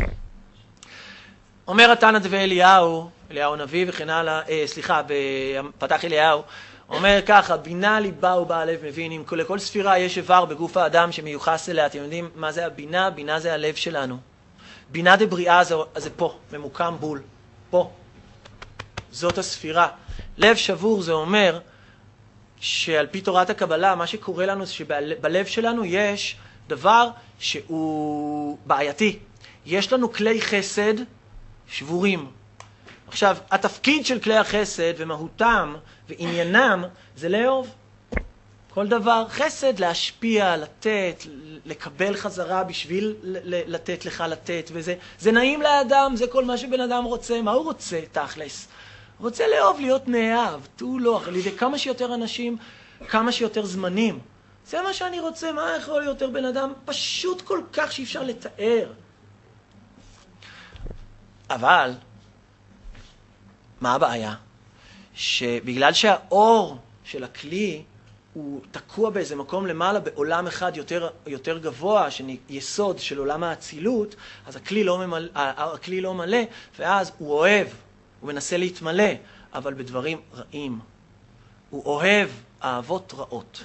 Speaker 1: אומר התנא דאליהו, אליהו נביא וכן הלאה, פתח אליהו, אומר ככה, בינה ליבה ובעל לב מבין, אם לכל ספירה יש איבר בגוף האדם שמיוחס אליה, אתם יודעים מה זה הבינה? בינה זה הלב שלנו. בינה דבריאה זה פה, ממוקם בול, פה. זאת הספירה. לב שבור זה אומר שעל פי תורת הקבלה, מה שקורה לנו זה שבלב שלנו יש דבר שהוא בעייתי. יש לנו כלי חסד שבורים. עכשיו, התפקיד של כלי החסד ומהותם ועניינם זה לאהוב. כל דבר, חסד, להשפיע, לתת, לקבל חזרה בשביל לתת לך לתת, וזה זה נעים לאדם, זה כל מה שבן אדם רוצה. מה הוא רוצה, תכלס? הוא רוצה לאהוב, להיות נאהב, תו לא, על ידי כמה שיותר אנשים, כמה שיותר זמנים. זה מה שאני רוצה, מה יכול יותר בן אדם? פשוט כל כך שאי אפשר לתאר. אבל, מה הבעיה? שבגלל שהאור של הכלי הוא תקוע באיזה מקום למעלה, בעולם אחד יותר גבוה, יסוד של עולם האצילות, אז הכלי לא מלא, ואז הוא אוהב, הוא מנסה להתמלא, אבל בדברים רעים. הוא אוהב אהבות רעות.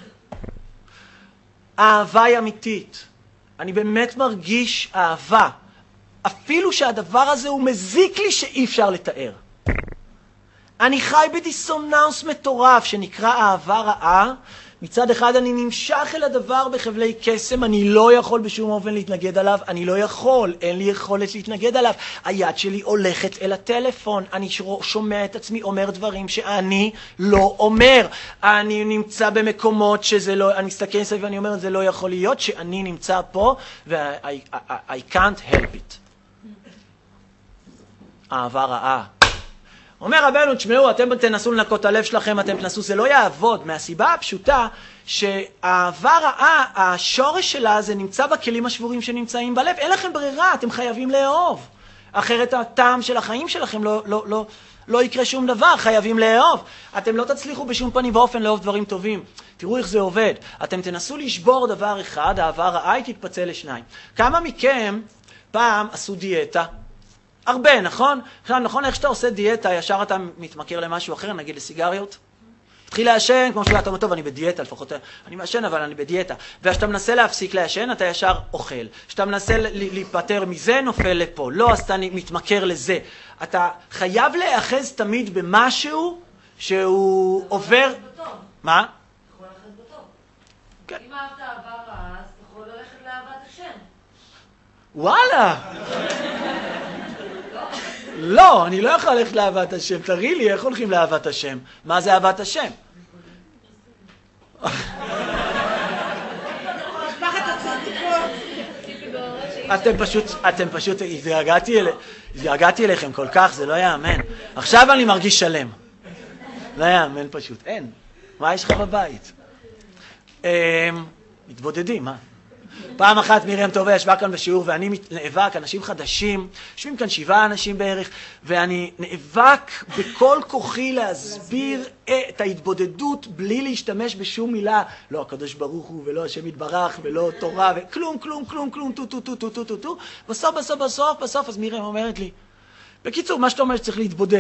Speaker 1: אהבה היא אמיתית. אני באמת מרגיש אהבה. אפילו שהדבר הזה הוא מזיק לי שאי אפשר לתאר. אני חי בדיסוננס מטורף שנקרא אהבה רעה. מצד אחד אני נמשך אל הדבר בחבלי קסם, אני לא יכול בשום אופן להתנגד עליו, אני לא יכול, אין לי יכולת להתנגד עליו. היד שלי הולכת אל הטלפון, אני שומע את עצמי אומר דברים שאני לא אומר. אני נמצא במקומות שזה לא, אני מסתכל סביב ואני אומר, זה לא יכול להיות שאני נמצא פה ו-I can't help it. אהבה רעה. אומר רבנו, תשמעו, אתם תנסו לנקות את הלב שלכם, אתם תנסו, זה לא יעבוד, מהסיבה הפשוטה שהאהבה רעה, השורש שלה זה נמצא בכלים השבורים שנמצאים בלב. אין לכם ברירה, אתם חייבים לאהוב. אחרת הטעם של החיים שלכם לא יקרה שום דבר, חייבים לאהוב. אתם לא תצליחו בשום פנים ואופן לאהוב דברים טובים. תראו איך זה עובד. אתם תנסו לשבור דבר אחד, האהבה רעה היא תתפצל לשניים. כמה מכם פעם עשו דיאטה? הרבה, נכון? עכשיו, נכון, איך שאתה עושה דיאטה, ישר אתה מתמכר למשהו אחר, נגיד לסיגריות? תתחיל לעשן, כמו שאתה אומר, טוב, אני בדיאטה, לפחות אני מעשן, אבל אני בדיאטה. וכשאתה מנסה להפסיק לעשן, אתה ישר אוכל. כשאתה מנסה להיפטר מזה, נופל לפה. לא, אז אתה מתמכר לזה. אתה חייב להיאחז תמיד במשהו שהוא עובר... מה?
Speaker 2: יכול ללכת בטוב. אם אהבת אהבה רעה, אז אתה יכול ללכת לאהבת השם.
Speaker 1: וואלה! לא, אני לא יכול ללכת לאהבת השם. תראי לי איך הולכים לאהבת השם. מה זה אהבת השם? אתם פשוט, התגעגעתי אליכם כל כך, זה לא יאמן. עכשיו אני מרגיש שלם. לא יאמן פשוט, אין. מה יש לך בבית? מתבודדים, מה? פעם אחת מרים טובה ישבה כאן בשיעור ואני נאבק, אנשים חדשים, יושבים כאן 7 אנשים בערך, ואני נאבק בכל כוחי להסביר את ההתבודדות בלי להשתמש בשום מילה, לא הקדוש ברוך הוא ולא השם יתברך ולא תורה וכלום, כלום, כלום, כלום, טו. בסוף, אז מרים אומרת לי, בקיצור, מה שאתה אומר שצריך להתבודד.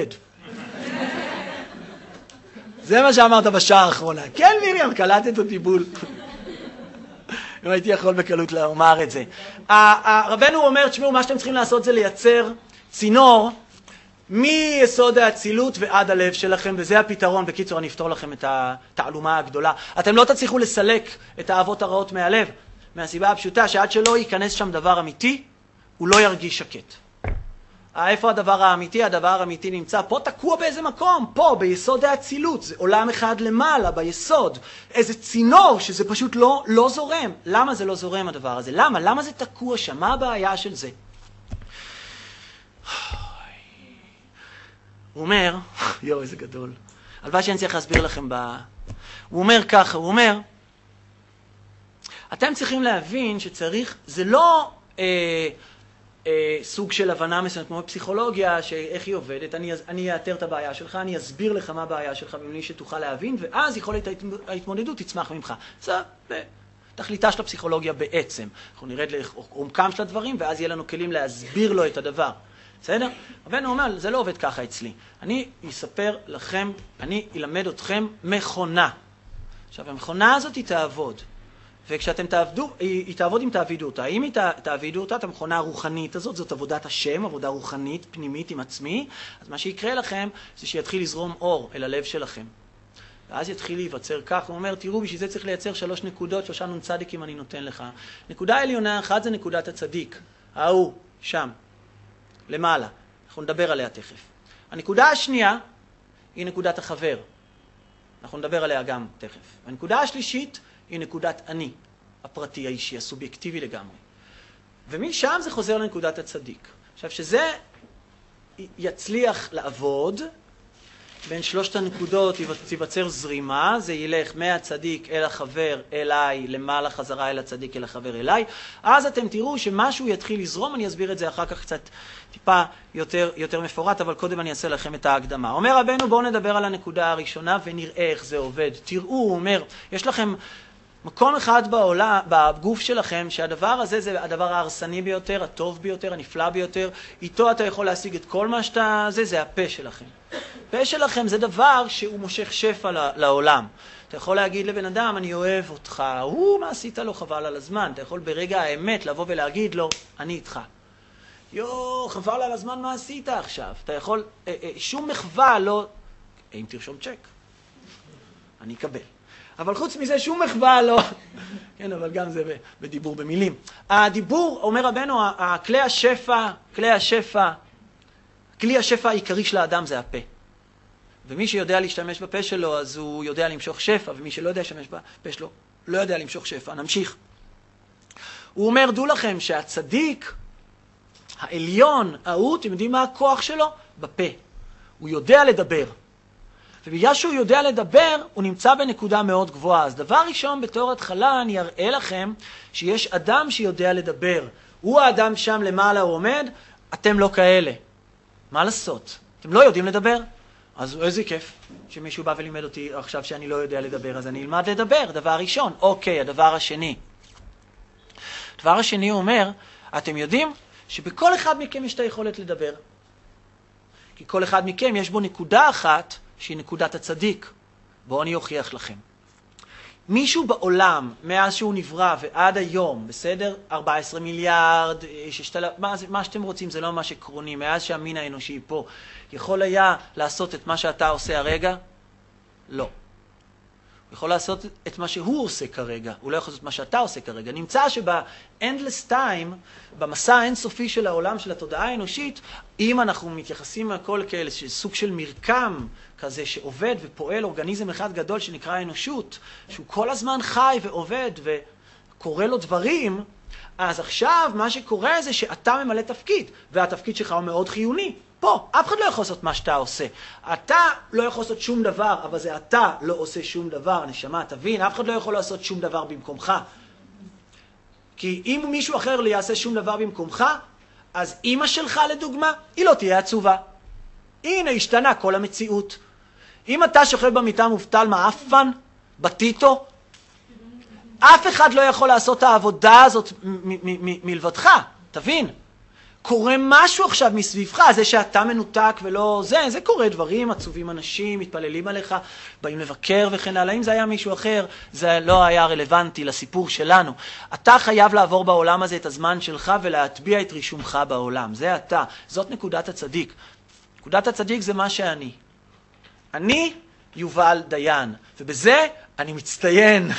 Speaker 1: זה מה שאמרת בשעה האחרונה. כן, מרים, קלטת אותי בול. אם הייתי יכול בקלות לומר את זה. רבנו אומר, תשמעו, מה שאתם צריכים לעשות זה לייצר צינור מיסוד האצילות ועד הלב שלכם, וזה הפתרון. בקיצור, אני אפתור לכם את התעלומה הגדולה. אתם לא תצליחו לסלק את האהבות הרעות מהלב, מהסיבה הפשוטה שעד שלא ייכנס שם דבר אמיתי, הוא לא ירגיש שקט. איפה הדבר האמיתי? הדבר האמיתי נמצא פה, תקוע באיזה מקום, פה, ביסוד האצילות. זה עולם אחד למעלה, ביסוד. איזה צינור שזה פשוט לא זורם. למה זה לא זורם הדבר הזה? למה זה תקוע שם? מה הבעיה של זה? הוא אומר, יואו, איזה גדול. הלוואי שאני צריך להסביר לכם הוא אומר ככה, הוא אומר, אתם צריכים להבין שצריך, זה לא... סוג של הבנה מסוימת, כמו פסיכולוגיה, שאיך היא עובדת, אני אאתר את הבעיה שלך, אני אסביר לך מה הבעיה שלך, במלי שתוכל להבין, ואז יכולת ההתמודדות תצמח ממך. זה תכליתה של הפסיכולוגיה בעצם. אנחנו נרד לעומקם של הדברים, ואז יהיה לנו כלים להסביר לו את הדבר. בסדר? רבנו אומר, זה לא עובד ככה אצלי. אני אספר לכם, אני אלמד אתכם מכונה. עכשיו, המכונה הזאת היא תעבוד. וכשאתם תעבדו, היא תעבוד אם תעבידו אותה. אם היא תעבידו אותה, את המכונה הרוחנית הזאת, זאת עבודת השם, עבודה רוחנית, פנימית עם עצמי, אז מה שיקרה לכם זה שיתחיל לזרום אור אל הלב שלכם. ואז יתחיל להיווצר כך, הוא אומר, תראו, בשביל זה צריך לייצר 3 נקודות, 3 צדיקים אני נותן לך. נקודה עליונה אחת זה נקודת הצדיק, ההוא, שם, למעלה. אנחנו נדבר עליה תכף. הנקודה השנייה היא נקודת החבר. אנחנו נדבר עליה גם תכף. הנקודה השלישית היא נקודת אני, הפרטי, האישי, הסובייקטיבי לגמרי. ומשם זה חוזר לנקודת הצדיק. עכשיו, שזה יצליח לעבוד, בין שלושת הנקודות תיווצר זרימה, זה ילך מהצדיק אל החבר אליי, למעלה חזרה אל הצדיק אל החבר אליי, אז אתם תראו שמשהו יתחיל לזרום, אני אסביר את זה אחר כך קצת טיפה יותר מפורט, אבל קודם אני אעשה לכם את ההקדמה. אומר רבנו, בואו נדבר על הנקודה הראשונה ונראה איך זה עובד. תראו, הוא אומר, יש לכם מקום אחד בעולם, בגוף שלכם, שהדבר הזה זה הדבר ההרסני ביותר, הטוב ביותר, הנפלא ביותר, איתו אתה יכול להשיג את כל מה שאתה, זה הפה שלכם. הפה שלכם זה דבר שהוא מושך שפע לעולם. אתה יכול להגיד לבן אדם, אני אוהב אותך, מה עשית לו, חבל על הזמן. אתה יכול ברגע האמת לבוא ולהגיד לו, אני איתך. חבל על הזמן, מה עשית עכשיו? אתה יכול, שום מחווה לא, אם תרשום צ'ק, אני אקבל. אבל חוץ מזה שום מחווה לא, כן, אבל גם זה בדיבור במילים. הדיבור, אומר רבנו, כלי השפע העיקרי של האדם זה הפה. ומי שיודע להשתמש בפה שלו, אז הוא יודע למשוך שפע, ומי שלא יודע להשתמש בפה שלו, לא יודע למשוך שפע. נמשיך. הוא אומר, דעו לכם שהצדיק, העליון, אתם יודעים מה הכוח שלו? בפה. הוא יודע לדבר. ובגלל שהוא יודע לדבר, הוא נמצא בנקודה מאוד גבוהה. אז דבר ראשון, בתור התחלה, אני אראה לכם שיש אדם שיודע לדבר. הוא האדם שם למעלה, הוא עומד, אתם לא כאלה. מה לעשות? אתם לא יודעים לדבר? אז איזה כיף שמישהו בא ולימד אותי עכשיו שאני לא יודע לדבר, אז אני אלמד לדבר, דבר ראשון. אוקיי, הדבר השני. הדבר השני הוא אומר, אתם יודעים שבכל אחד מכם יש את היכולת לדבר. כי כל אחד מכם יש בו נקודה אחת, שהיא נקודת הצדיק. בואו אני אוכיח לכם. מישהו בעולם, מאז שהוא נברא ועד היום, בסדר? 14 מיליארד, מה שאתם רוצים, זה לא ממש עקרוני, מאז שהמין האנושי פה, יכול היה לעשות את מה שאתה עושה הרגע? לא. הוא יכול לעשות את מה שהוא עושה כרגע, הוא לא יכול לעשות את מה שאתה עושה כרגע. נמצא שב-endless time, במסע האינסופי של העולם, של התודעה האנושית, אם אנחנו מתייחסים הכל כאלה, סוג של מרקם כזה שעובד ופועל אורגניזם אחד גדול שנקרא האנושות, שהוא כל הזמן חי ועובד וקורא לו דברים, אז עכשיו מה שקורה זה שאתה ממלא תפקיד, והתפקיד שלך הוא מאוד חיוני. פה, אף אחד לא יכול לעשות מה שאתה עושה. אתה לא יכול לעשות שום דבר, אבל זה אתה לא עושה שום דבר. נשמה, תבין, אף אחד לא יכול לעשות שום דבר במקומך. כי אם מישהו אחר לא יעשה שום דבר במקומך, אז אמא שלך לדוגמה, היא לא תהיה עצובה. הנה, השתנה כל המציאות. אם אתה שוכב במיטה מובטל מעפן, בטיטו, אף אחד לא יכול לעשות את העבודה הזאת מלבדך, תבין. קורה משהו עכשיו מסביבך, זה שאתה מנותק ולא זה קורה דברים, עצובים אנשים, מתפללים עליך, באים לבקר וכן הלאה. אם זה היה מישהו אחר, זה לא היה רלוונטי לסיפור שלנו. אתה חייב לעבור בעולם הזה את הזמן שלך ולהטביע את רישומך בעולם. זה אתה, זאת נקודת הצדיק. נקודת הצדיק זה מה שאני. אני יובל דיין, ובזה אני מצטיין.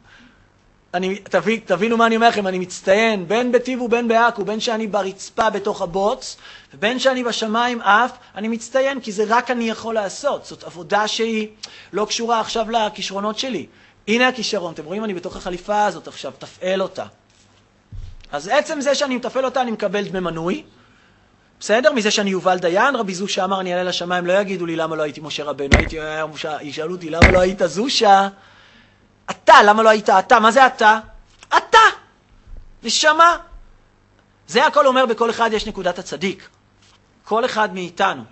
Speaker 1: תבינו מה אני אומר לכם, אני מצטיין, בין בטיב ובין בעכו, בין שאני ברצפה בתוך הבוץ, ובין שאני בשמיים אף, אני מצטיין, כי זה רק אני יכול לעשות. זאת עבודה שהיא לא קשורה עכשיו לכישרונות שלי. הנה הכישרון, אתם רואים, אני בתוך החליפה הזאת עכשיו, תפעל אותה. אז עצם זה שאני מתפעל אותה, אני מקבל דמי מנוי. בסדר? מזה שאני יובל דיין, רבי זושה אמר, אני אעלה לשמיים, לא יגידו לי למה לא הייתי משה רבנו, ישאלו אותי למה לא היית זושה. אתה, למה לא היית אתה? מה זה אתה? אתה! נשמה. זה הכל אומר, בכל אחד יש נקודת הצדיק. כל אחד מאיתנו.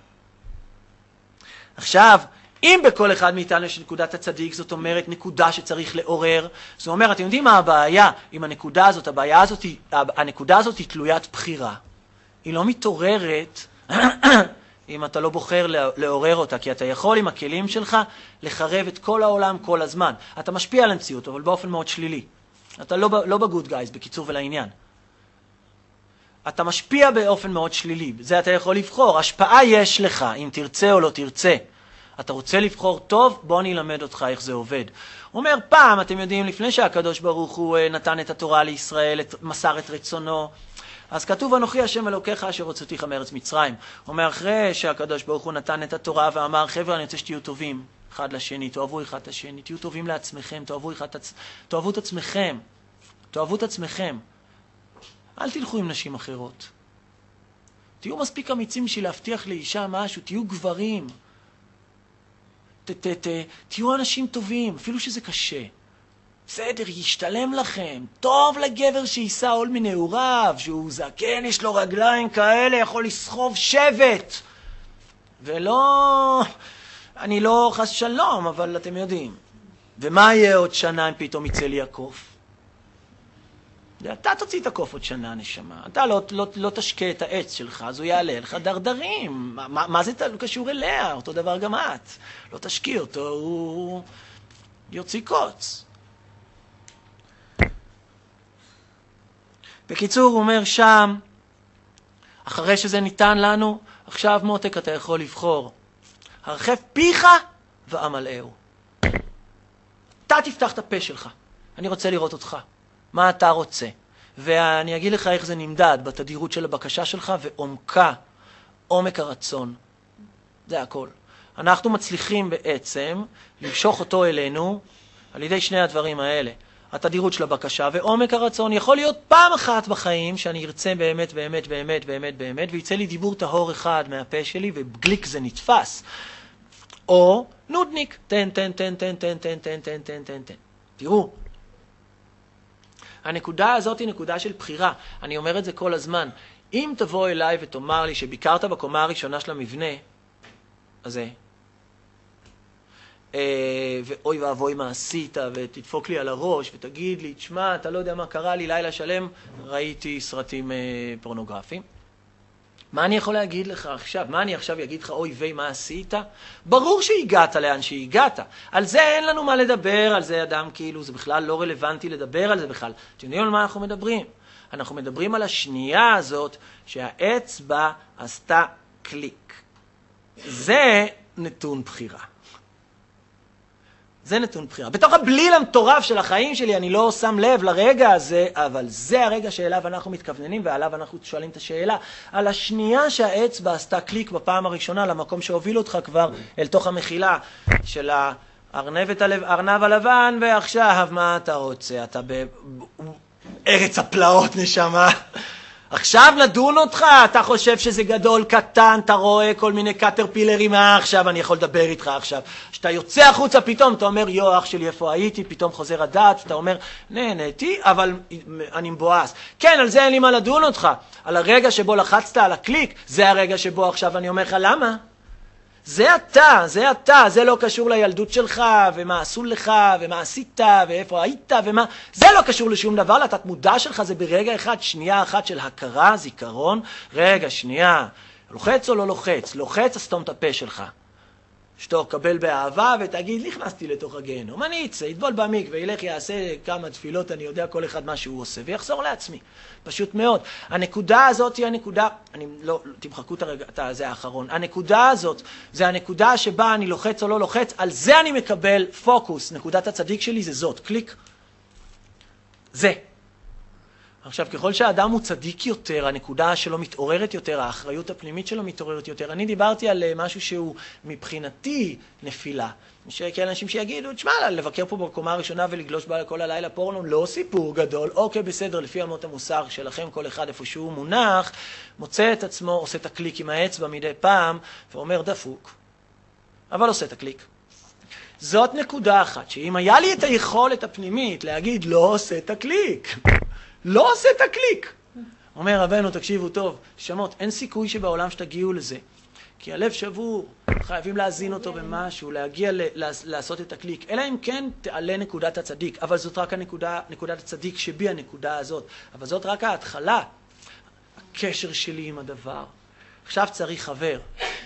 Speaker 1: עכשיו, אם בכל אחד מאיתנו יש נקודת הצדיק, זאת אומרת נקודה שצריך לעורר. זאת אומרת, אתם יודעים מה הבעיה עם הנקודה הזאת? הנקודה הזאת היא תלוית בחירה. היא לא מתעוררת אם אתה לא בוחר לעורר אותה, כי אתה יכול עם הכלים שלך לחרב את כל העולם כל הזמן. אתה משפיע על המציאות, אבל באופן מאוד שלילי. אתה לא בגוד גייז, בקיצור ולעניין. אתה משפיע באופן מאוד שלילי, זה אתה יכול לבחור. השפעה יש לך, אם תרצה או לא תרצה. אתה רוצה לבחור טוב, בוא אני אלמד אותך איך זה עובד. הוא אומר, פעם, אתם יודעים, לפני שהקדוש ברוך הוא נתן את התורה לישראל, מסר את רצונו, אז כתוב, אנוכי השם אלוקיך אשר הוצאתיך מארץ מצרים. הוא אומר, אחרי שהקדוש ברוך הוא נתן את התורה ואמר, חבר'ה, אני רוצה שתהיו טובים. אחד לשני, תאהבו אחד את השני, תהיו טובים לעצמכם, תאהבו את עצמכם, תאהבו את עצמכם. אל תלכו עם נשים אחרות. תהיו מספיק אמיצים בשביל להבטיח לאישה משהו, תהיו גברים. תהיו אנשים טובים, אפילו שזה קשה. בסדר, ישתלם לכם. טוב לגבר שישא עול מנעוריו, שהוא זקן, יש לו רגליים כאלה, יכול לסחוב שבט. ולא... אני לא חס שלום, אבל אתם יודעים. ומה יהיה עוד שנה אם פתאום יצא לי הקוף? אתה תוציא את הקוף עוד שנה, נשמה. אתה לא תשקה את העץ שלך, אז הוא יעלה לך דרדרים. מה זה קשור אליה? אותו דבר גם את. לא תשקי אותו, הוא יוציא קוץ. בקיצור, הוא אומר שם, אחרי שזה ניתן לנו, עכשיו מותק אתה יכול לבחור. הרחב פיך ואמלאהו. אתה תפתח את הפה שלך. אני רוצה לראות אותך. מה אתה רוצה? ואני אגיד לך איך זה נמדד בתדירות של הבקשה שלך ועומקה, עומק הרצון. זה הכל. אנחנו מצליחים בעצם למשוך אותו אלינו על ידי שני הדברים האלה. התדירות של הבקשה ועומק הרצון. יכול להיות פעם אחת בחיים שאני ארצה באמת, באמת, באמת, באמת, באמת, ויצא לי דיבור טהור אחד מהפה שלי ובגליק זה נתפס. או נודניק. תן. תראו. הנקודה הזאת היא נקודה של בחירה. אני אומר את זה כל הזמן. אם תבוא אליי ותאמר לי שביקרת בקומה הראשונה של המבנה, אז ואוי ואבוי מה עשית, ותדפוק לי על הראש, ותגיד לי, תשמע, אתה לא יודע מה קרה לי, לילה שלם ראיתי סרטים פורנוגרפיים. מה אני יכול להגיד לך עכשיו? מה אני עכשיו אגיד לך, אוי ואי, מה עשית? ברור שהגעת לאן שהגעת. על זה אין לנו מה לדבר, על זה אדם כאילו, זה בכלל לא רלוונטי לדבר על זה בכלל. אתם יודעים על מה אנחנו מדברים? אנחנו מדברים על השנייה הזאת שהאצבע עשתה קליק. זה נתון בחירה. זה נתון בחירה. בתוך הבליל המטורף של החיים שלי אני לא שם לב לרגע הזה, אבל זה הרגע שאליו אנחנו מתכווננים ועליו אנחנו שואלים את השאלה. על השנייה שהאצבע עשתה קליק בפעם הראשונה למקום שהוביל אותך כבר אל תוך המחילה של הארנב הלבן, ועכשיו מה אתה רוצה? אתה בארץ הפלאות נשמה. עכשיו לדון אותך, אתה חושב שזה גדול, קטן, אתה רואה כל מיני קטרפילרים, עכשיו אני יכול לדבר איתך עכשיו. כשאתה יוצא החוצה פתאום, אתה אומר, יו, אח שלי, איפה הייתי? פתאום חוזר הדעת, אתה אומר, נהניתי, אבל אני מבואס. כן, על זה אין לי מה לדון אותך. על הרגע שבו לחצת על הקליק, זה הרגע שבו עכשיו אני אומר לך, למה? זה אתה, זה לא קשור לילדות שלך, ומה עשו לך, ומה עשית, ואיפה היית, ומה... זה לא קשור לשום דבר, לתת מודע שלך, זה ברגע אחד, שנייה אחת של הכרה, זיכרון, רגע, שנייה, לוחץ או לא לוחץ? לוחץ, אז סתום את הפה שלך. שתוק, קבל באהבה ותגיד, נכנסתי לתוך הגיהנום, אני אצא, יטבול במקווה, וילך יעשה כמה תפילות, אני יודע כל אחד מה שהוא עושה, ויחזור לעצמי. פשוט מאוד. הנקודה הזאת היא הנקודה, אני לא, תמחקו את הרגע, זה האחרון. הנקודה הזאת, זה הנקודה שבה אני לוחץ או לא לוחץ, על זה אני מקבל פוקוס. נקודת הצדיק שלי זה זאת, קליק. זה. עכשיו, ככל שהאדם הוא צדיק יותר, הנקודה שלו מתעוררת יותר, האחריות הפנימית שלו מתעוררת יותר. אני דיברתי על משהו שהוא מבחינתי נפילה. יש כאלה אנשים שיגידו, תשמע, לבקר פה בקומה הראשונה ולגלוש בה כל הלילה פורנו, לא סיפור גדול. אוקיי, בסדר, לפי אמות המוסר שלכם, כל אחד איפה שהוא מונח, מוצא את עצמו, עושה את הקליק עם האצבע מדי פעם, ואומר דפוק. אבל עושה את הקליק. זאת נקודה אחת, שאם היה לי את היכולת הפנימית להגיד, לא עושה את הקליק. לא עושה את הקליק. אומר רבנו, תקשיבו טוב, שמות, אין סיכוי שבעולם שתגיעו לזה. כי הלב שבור, חייבים להזין אותו במשהו, להגיע לעשות את הקליק. אלא אם כן תעלה נקודת הצדיק, אבל זאת רק נקודת הצדיק שבי הנקודה הזאת. אבל זאת רק ההתחלה, הקשר שלי עם הדבר. עכשיו צריך חבר.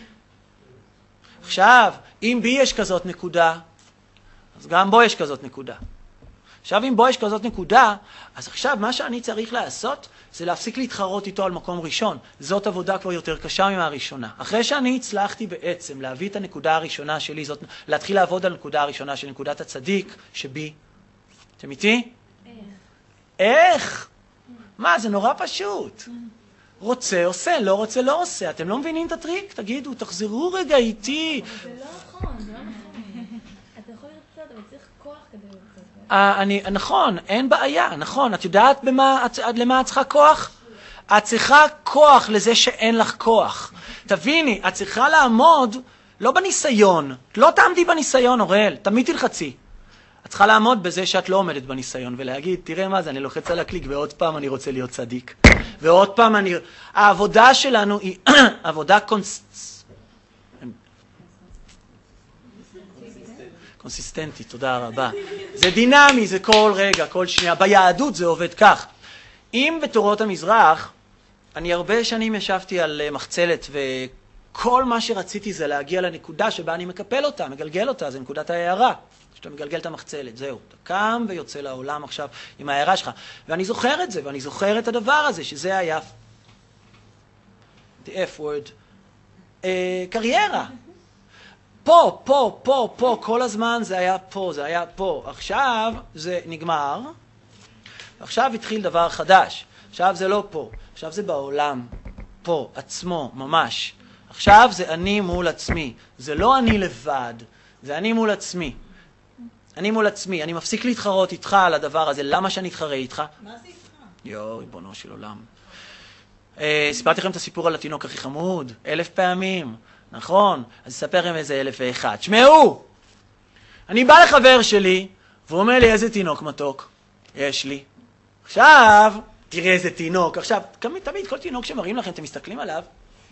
Speaker 1: עכשיו, אם בי יש כזאת נקודה, אז גם בו יש כזאת נקודה. עכשיו אם בו יש כזאת נקודה, אז עכשיו מה שאני צריך לעשות זה להפסיק להתחרות איתו על מקום ראשון. זאת עבודה כבר יותר קשה מהראשונה. אחרי שאני הצלחתי בעצם להביא את הנקודה הראשונה שלי, זאת, להתחיל לעבוד על הנקודה הראשונה של נקודת הצדיק שבי. אתם איתי? איך? מה, זה נורא פשוט. רוצה עושה, לא רוצה לא עושה. אתם לא מבינים את הטריק? תגידו, תחזרו רגע איתי.
Speaker 2: זה לא נכון, זה לא נכון.
Speaker 1: נכון, אין בעיה, נכון. את יודעת למה את צריכה כוח? את צריכה כוח לזה שאין לך כוח. תביני, את צריכה לעמוד לא בניסיון. לא תעמדי בניסיון, אוראל, תמיד תלחצי. את צריכה לעמוד בזה שאת לא עומדת בניסיון, ולהגיד, תראה מה זה, אני לוחץ על הקליק, ועוד פעם אני רוצה להיות צדיק. ועוד פעם העבודה שלנו היא עבודה קונסיסטנטית, תודה רבה. זה דינמי, זה כל רגע, כל שנייה. ביהדות זה עובד כך. אם בתורות המזרח, אני הרבה שנים ישבתי על מחצלת, וכל מה שרציתי זה להגיע לנקודה שבה אני מקפל אותה, מגלגל אותה, זה נקודת ההערה. כשאתה מגלגל את המחצלת, זהו. אתה קם ויוצא לעולם עכשיו עם ההערה שלך. ואני זוכר את זה, ואני זוכר את הדבר הזה, שזה היה the F word, קריירה. פה, כל הזמן זה היה פה, זה היה פה. עכשיו זה נגמר, עכשיו התחיל דבר חדש. עכשיו זה לא פה, עכשיו זה בעולם, פה, עצמו, ממש. עכשיו זה אני מול עצמי. זה לא אני לבד, זה אני מול עצמי. אני מול עצמי, אני מפסיק להתחרות איתך על הדבר הזה. למה שאני אתחרה איתך?
Speaker 2: מה זה איתך?
Speaker 1: יו, ריבונו של עולם. סיפרתי לכם את הסיפור על התינוק הכי חמוד, 1000 פעמים. נכון? אז אספר לכם איזה 1001. שמעו! אני בא לחבר שלי, והוא אומר לי, איזה תינוק מתוק? יש לי. עכשיו, תראה איזה תינוק. עכשיו, תמיד כל תינוק שמראים לכם, אתם מסתכלים עליו,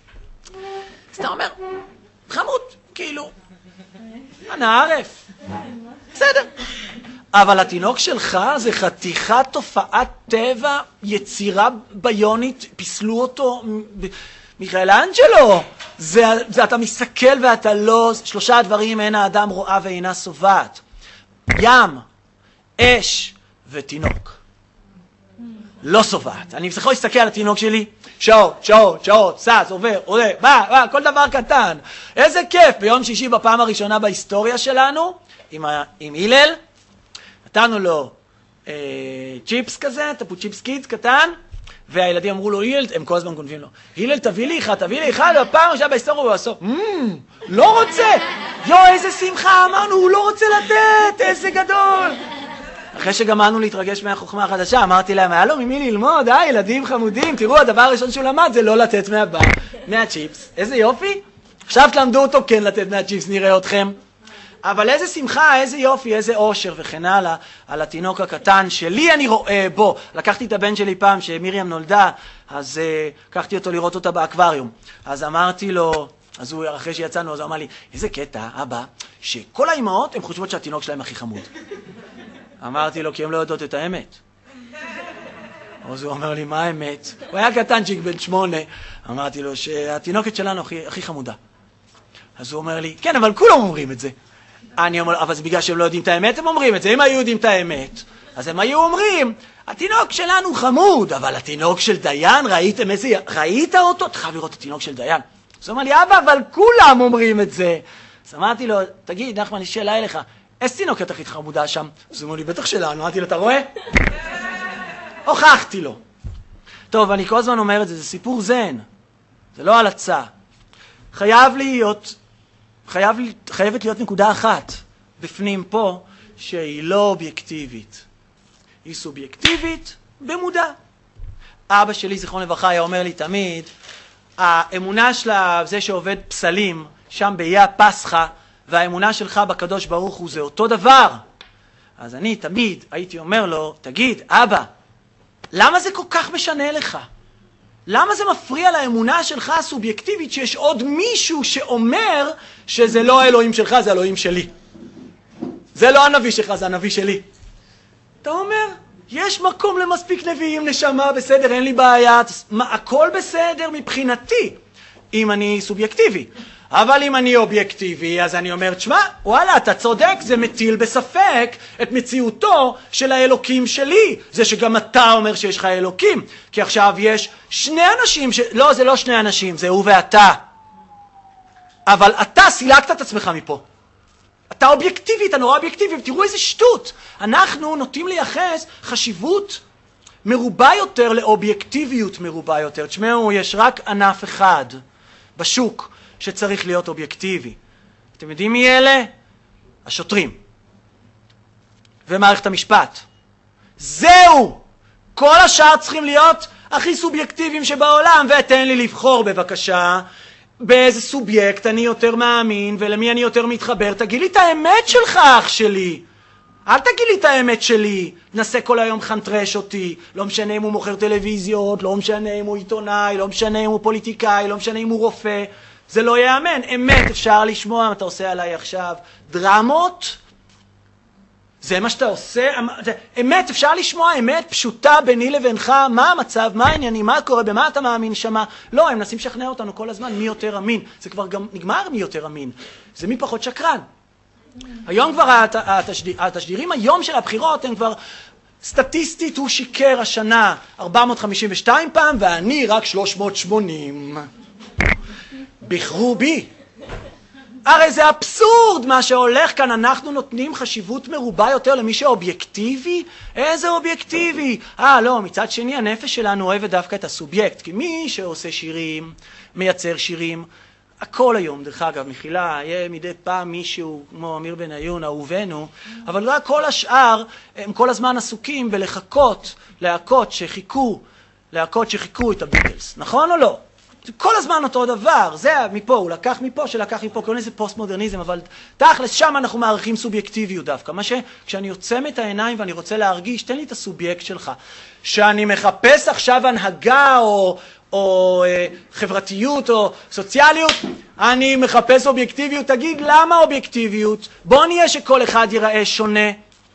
Speaker 1: אז אתה אומר, חמוד, כאילו, אנא ערף. בסדר. אבל התינוק שלך זה חתיכת תופעת טבע, יצירה ביונית, פיסלו אותו מיכאלנג'לו. זה אתה מסתכל ואתה לא, 3 דברים אין האדם רואה ואינה סובעת. ים, אש ותינוק. לא סובעת. אני יכול להסתכל על התינוק שלי, שעות, סס, עובר, בא, כל דבר קטן. איזה כיף. ביום שישי בפעם הראשונה בהיסטוריה שלנו, עם הלל, נתנו לו צ'יפס כזה, טפו צ'יפס קידס קטן, והילדים אמרו לו, הלל, הם כל הזמן גונבים לו, הלל תביא לי אחד, בפעם הראשונה בהיסטוריה הוא עשו, לא רוצה, איזה שמחה, אמרנו, הוא לא רוצה לתת, איזה גדול. אחרי שגמרנו להתרגש מהחוכמה החדשה, אמרתי להם, היה לו ממי ללמוד, ילדים חמודים, תראו, הדבר הראשון שהוא למד זה לא לתת מהצ'יפס, איזה יופי, עכשיו תלמדו אותו כן לתת מהצ'יפס, נראה אתכם. אבל איזה שמחה, איזה יופי, איזה אושר וכן הלאה, על התינוק הקטן שלי אני רואה בו. לקחתי את הבן שלי פעם, שמרים נולדה, אז לקחתי אותו לראות אותה באקווריום. אז אמרתי לו, אז הוא, אחרי שיצאנו, אז הוא אמר לי, איזה קטע, אבא, שכל האימהות הן חושבות שהתינוק שלהם הכי חמוד. אמרתי לו, כי הן לא יודעות את האמת. אז הוא אומר לי, מה האמת? הוא היה קטנצ'יק בן 8. אמרתי לו, שהתינוקת שלנו הכי חמודה. אז הוא אומר לי, כן, אבל כולם אומרים את זה. אני אומר, אבל זה בגלל שהם לא יודעים את האמת, הם אומרים את זה. אם היו יודעים את האמת, אז הם היו אומרים, התינוק שלנו חמוד, אבל התינוק של דיין, ראית אותו? אתה חייב לראות את התינוק של דיין. אז הוא אומר לי, אבא, אבל כולם אומרים את זה. אז אמרתי לו, תגיד, נחמן, יש שאלה אליך, איזה תינוקת הכי חמודה שם? אז הוא אומר לי, בטח שלנו. אמרתי לו, אתה רואה? הוכחתי לו. טוב, אני כל הזמן אומר את זה, זה סיפור זן. זה לא הלצה. חייבת להיות נקודה אחת בפנים פה, שהיא לא אובייקטיבית. היא סובייקטיבית במודע. אבא שלי, זיכרון לברכה, היה אומר לי תמיד, האמונה שלה, זה שעובד פסלים, שם באיי הפסחא, והאמונה שלך בקדוש ברוך הוא זה אותו דבר. אז אני תמיד הייתי אומר לו, תגיד, אבא, למה זה כל כך משנה לך? למה זה מפריע לאמונה שלך הסובייקטיבית שיש עוד מישהו שאומר שזה לא האלוהים שלך, זה האלוהים שלי? זה לא הנביא שלך, זה הנביא שלי. אתה אומר, יש מקום למספיק נביאים, נשמה, בסדר, אין לי בעיה, הכל בסדר מבחינתי, אם אני סובייקטיבי. אבל אם אני אובייקטיבי, אז אני אומר, תשמע, וואלה, אתה צודק, זה מטיל בספק את מציאותו של האלוקים שלי. זה שגם אתה אומר שיש לך אלוקים. כי עכשיו יש 2 אנשים, לא, זה לא 2 אנשים, זה הוא ואתה. אבל אתה סילקת את עצמך מפה. אתה אובייקטיבי, אתה נורא אובייקטיבי, ותראו איזה שטות. אנחנו נוטים לייחס חשיבות מרובה יותר לאובייקטיביות מרובה יותר. תשמעו, יש רק ענף אחד בשוק שצריך להיות אובייקטיבי. אתם יודעים מי אלה? השוטרים. ומערכת המשפט. זהו! כל השאר צריכים להיות הכי סובייקטיביים שבעולם, ותן לי לבחור בבקשה באיזה סובייקט אני יותר מאמין ולמי אני יותר מתחבר. תגיד לי את האמת שלך, אח שלי. אל תגיד לי את האמת שלי. נסה כל היום חנטרש אותי. לא משנה אם הוא מוכר טלוויזיות, לא משנה אם הוא עיתונאי, לא משנה אם הוא פוליטיקאי, לא משנה אם הוא רופא. זה לא יאמן. אמת אפשר לשמוע מה אתה עושה עליי עכשיו. דרמות? זה מה שאתה עושה? אמת אפשר לשמוע, אמת פשוטה ביני לבינך. מה המצב, מה העניינים, מה קורה, במה אתה מאמין שמה? לא, הם מנסים לשכנע אותנו כל הזמן מי יותר אמין. זה כבר גם נגמר מי יותר אמין. זה מי פחות שקרן. היום כבר התשדירים היום של הבחירות הם כבר סטטיסטית הוא שיקר השנה 452 פעם ואני רק 380. בחרו בי. הרי זה אבסורד מה שהולך כאן. אנחנו נותנים חשיבות מרובה יותר למי שאובייקטיבי. איזה אובייקטיבי? לא, מצד שני הנפש שלנו אוהבת דווקא את הסובייקט, כי מי שעושה שירים, מייצר שירים, הכל היום, דרך אגב, מחילה, יהיה מדי פעם מישהו כמו אמיר בניון, אהובנו, אבל רק כל השאר הם כל הזמן עסוקים בלחכות להקות שחיכו את הביטלס, נכון או לא? כל הזמן אותו דבר, זה מפה, הוא לקח מפה, שלקח מפה, קוראים לזה פוסט-מודרניזם, אבל תכלס, שם אנחנו מעריכים סובייקטיביות דווקא. מה כשאני עוצם את העיניים ואני רוצה להרגיש, תן לי את הסובייקט שלך. שאני מחפש עכשיו הנהגה או חברתיות או סוציאליות, אני מחפש אובייקטיביות. תגיד, למה אובייקטיביות? בוא נהיה שכל אחד ייראה שונה.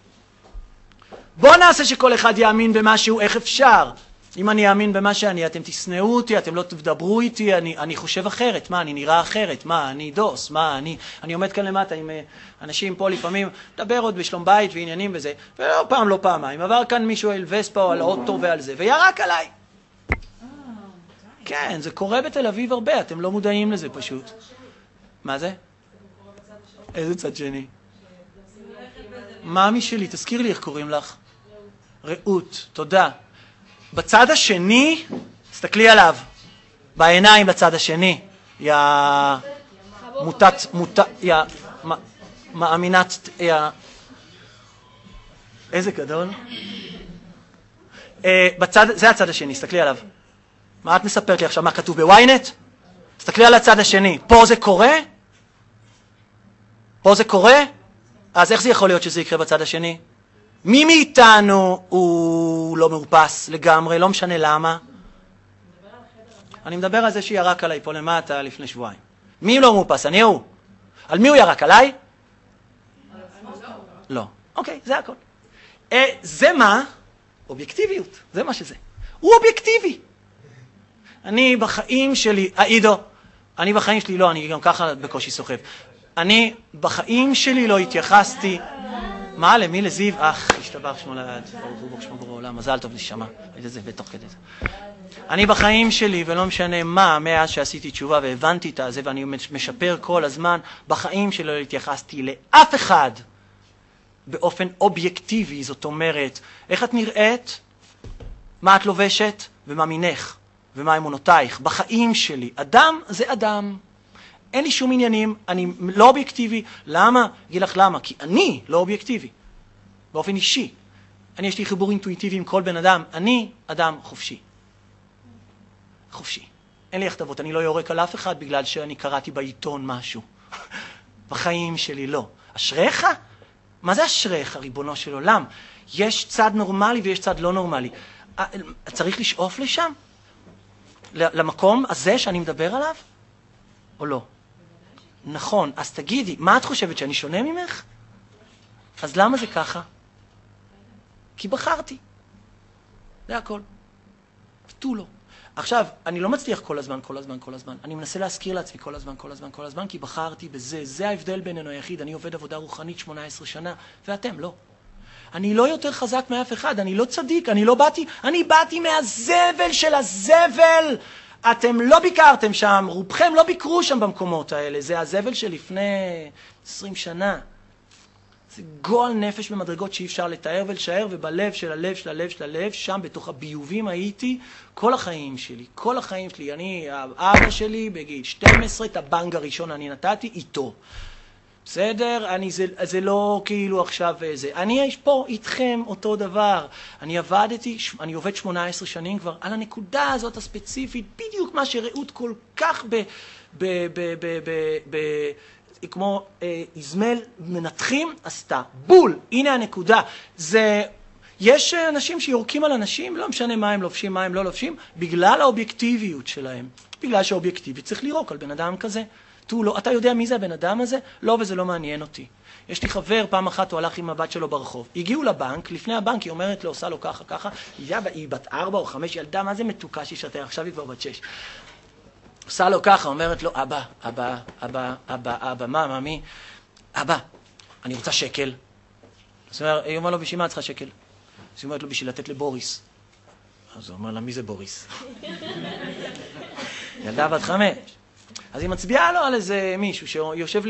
Speaker 1: בוא נעשה שכל אחד יאמין במשהו, איך אפשר? אם אני אאמין במה שאני, אתם תסנאו אותי, אתם לא תדברו איתי, אני חושב אחרת, מה, אני נראה אחרת, מה, אני דוס, מה, אני עומד כאן למטה עם אנשים פה לפעמים, מדבר עוד בשלום בית ועניינים וזה, ולא פעם, לא פעמיים, עבר כאן מישהו על וספה או על אוטו ועל זה, וירק עליי. כן, זה קורה בתל אביב הרבה, אתם לא מודעים לזה פשוט. מה זה? איזה צד שני? מאמי שלי, תזכיר לי איך קוראים לך. רעות, תודה. בצד השני, תסתכלי עליו, בעיניים לצד השני, מאמינת, איזה גדול. זה הצד השני, תסתכלי עליו. מה את מספרת לי עכשיו? מה כתוב בוויינט? תסתכלי על הצד השני. פה זה קורה? פה זה קורה? אז איך זה יכול להיות שזה יקרה בצד השני? מי מאיתנו הוא לא מאופס לגמרי, לא משנה למה? אני מדבר על זה שירק עליי פה למטה לפני שבועיים. מי לא מאופס? אני הוא. על מי הוא ירק? עליי? לא. אוקיי, זה הכל. זה מה? אובייקטיביות. זה מה שזה. הוא אובייקטיבי. אני בחיים שלי, עידו, אני בחיים שלי לא, אני גם ככה בקושי סוחב. אני בחיים שלי לא התייחסתי, מה, למי, לזיו? השתבח שמו לעד, ברוך שמו בורא עולם, מזל טוב נשמה, הייתי זה ותוך כדי זה. אני בחיים שלי, ולא משנה מה, מאז שעשיתי תשובה והבנתי את זה, ואני משפר כל הזמן, בחיים שלי לא התייחסתי לאף אחד באופן אובייקטיבי, זאת אומרת, איך את נראית, מה את לובשת, ומה מינך. ומה אמונותייך, בחיים שלי. אדם זה אדם. אין לי שום עניינים, אני לא אובייקטיבי. למה? אגיד לך למה. כי אני לא אובייקטיבי. באופן אישי. יש לי חיבור אינטואיטיבי עם כל בן אדם. אני אדם חופשי. חופשי. אין לי הכתבות, אני לא יורק על אף אחד בגלל שאני קראתי בעיתון משהו. בחיים שלי לא. אשריך? מה זה אשריך, ריבונו של עולם? יש צד נורמלי ויש צד לא נורמלי. צריך לשאוף לשם? למקום הזה שאני מדבר עליו? או לא? נכון, אז תגידי, מה את חושבת, שאני שונה ממך? אז למה זה ככה? כי בחרתי. זה הכל. ותו לא. עכשיו, אני לא מצליח כל הזמן. אני מנסה להזכיר לעצמי כל הזמן, כי בחרתי בזה. זה ההבדל בינינו היחיד. אני עובד עבודה רוחנית 18 שנה, ואתם לא. אני לא יותר חזק מאף אחד, אני לא צדיק, אני באתי מהזבל של הזבל. אתם לא ביקרתם שם, רובכם לא ביקרו שם במקומות האלה. זה הזבל של לפני 20 שנה. זה גועל נפש במדרגות שאי אפשר לתאר ולשער, ובלב של הלב, שם בתוך הביובים הייתי כל החיים שלי. אני, האבא שלי בגיל 12, את הבנג הראשון אני נתתי איתו. בסדר? זה לא כאילו עכשיו זה. אני פה איתכם אותו דבר. אני עובד 18 שנים כבר על הנקודה הזאת הספציפית, בדיוק מה שרעות כל כך כמו איזמל מנתחים עשתה. בול, הנה הנקודה. יש אנשים שיורקים על אנשים, לא משנה מה הם לובשים, מה הם לא לובשים, בגלל האובייקטיביות שלהם. בגלל שהאובייקטיבית צריך לירוק על בן אדם כזה. אתה יודע מי זה הבן אדם הזה? לא, וזה לא מעניין אותי. יש לי חבר, פעם אחת הוא הלך עם הבת שלו ברחוב. הגיעו לבנק, לפני הבנק היא אומרת לו, עושה לו ככה, ככה. היא בת 4 או 5, ילדה, מה זה מתוקה שישתה? עכשיו היא כבר בת 6. עושה לו ככה, אומרת לו, אבא, מי? אבא, אני רוצה שקל. אז היא אומרת לו, בשביל מה צריכה שקל? אז היא אומרת לו, בשביל לתת לבוריס. אז הוא אומר לה, מי זה בוריס? ילדה בת 5. אז היא מצביעה לו על איזה מישהו שיושב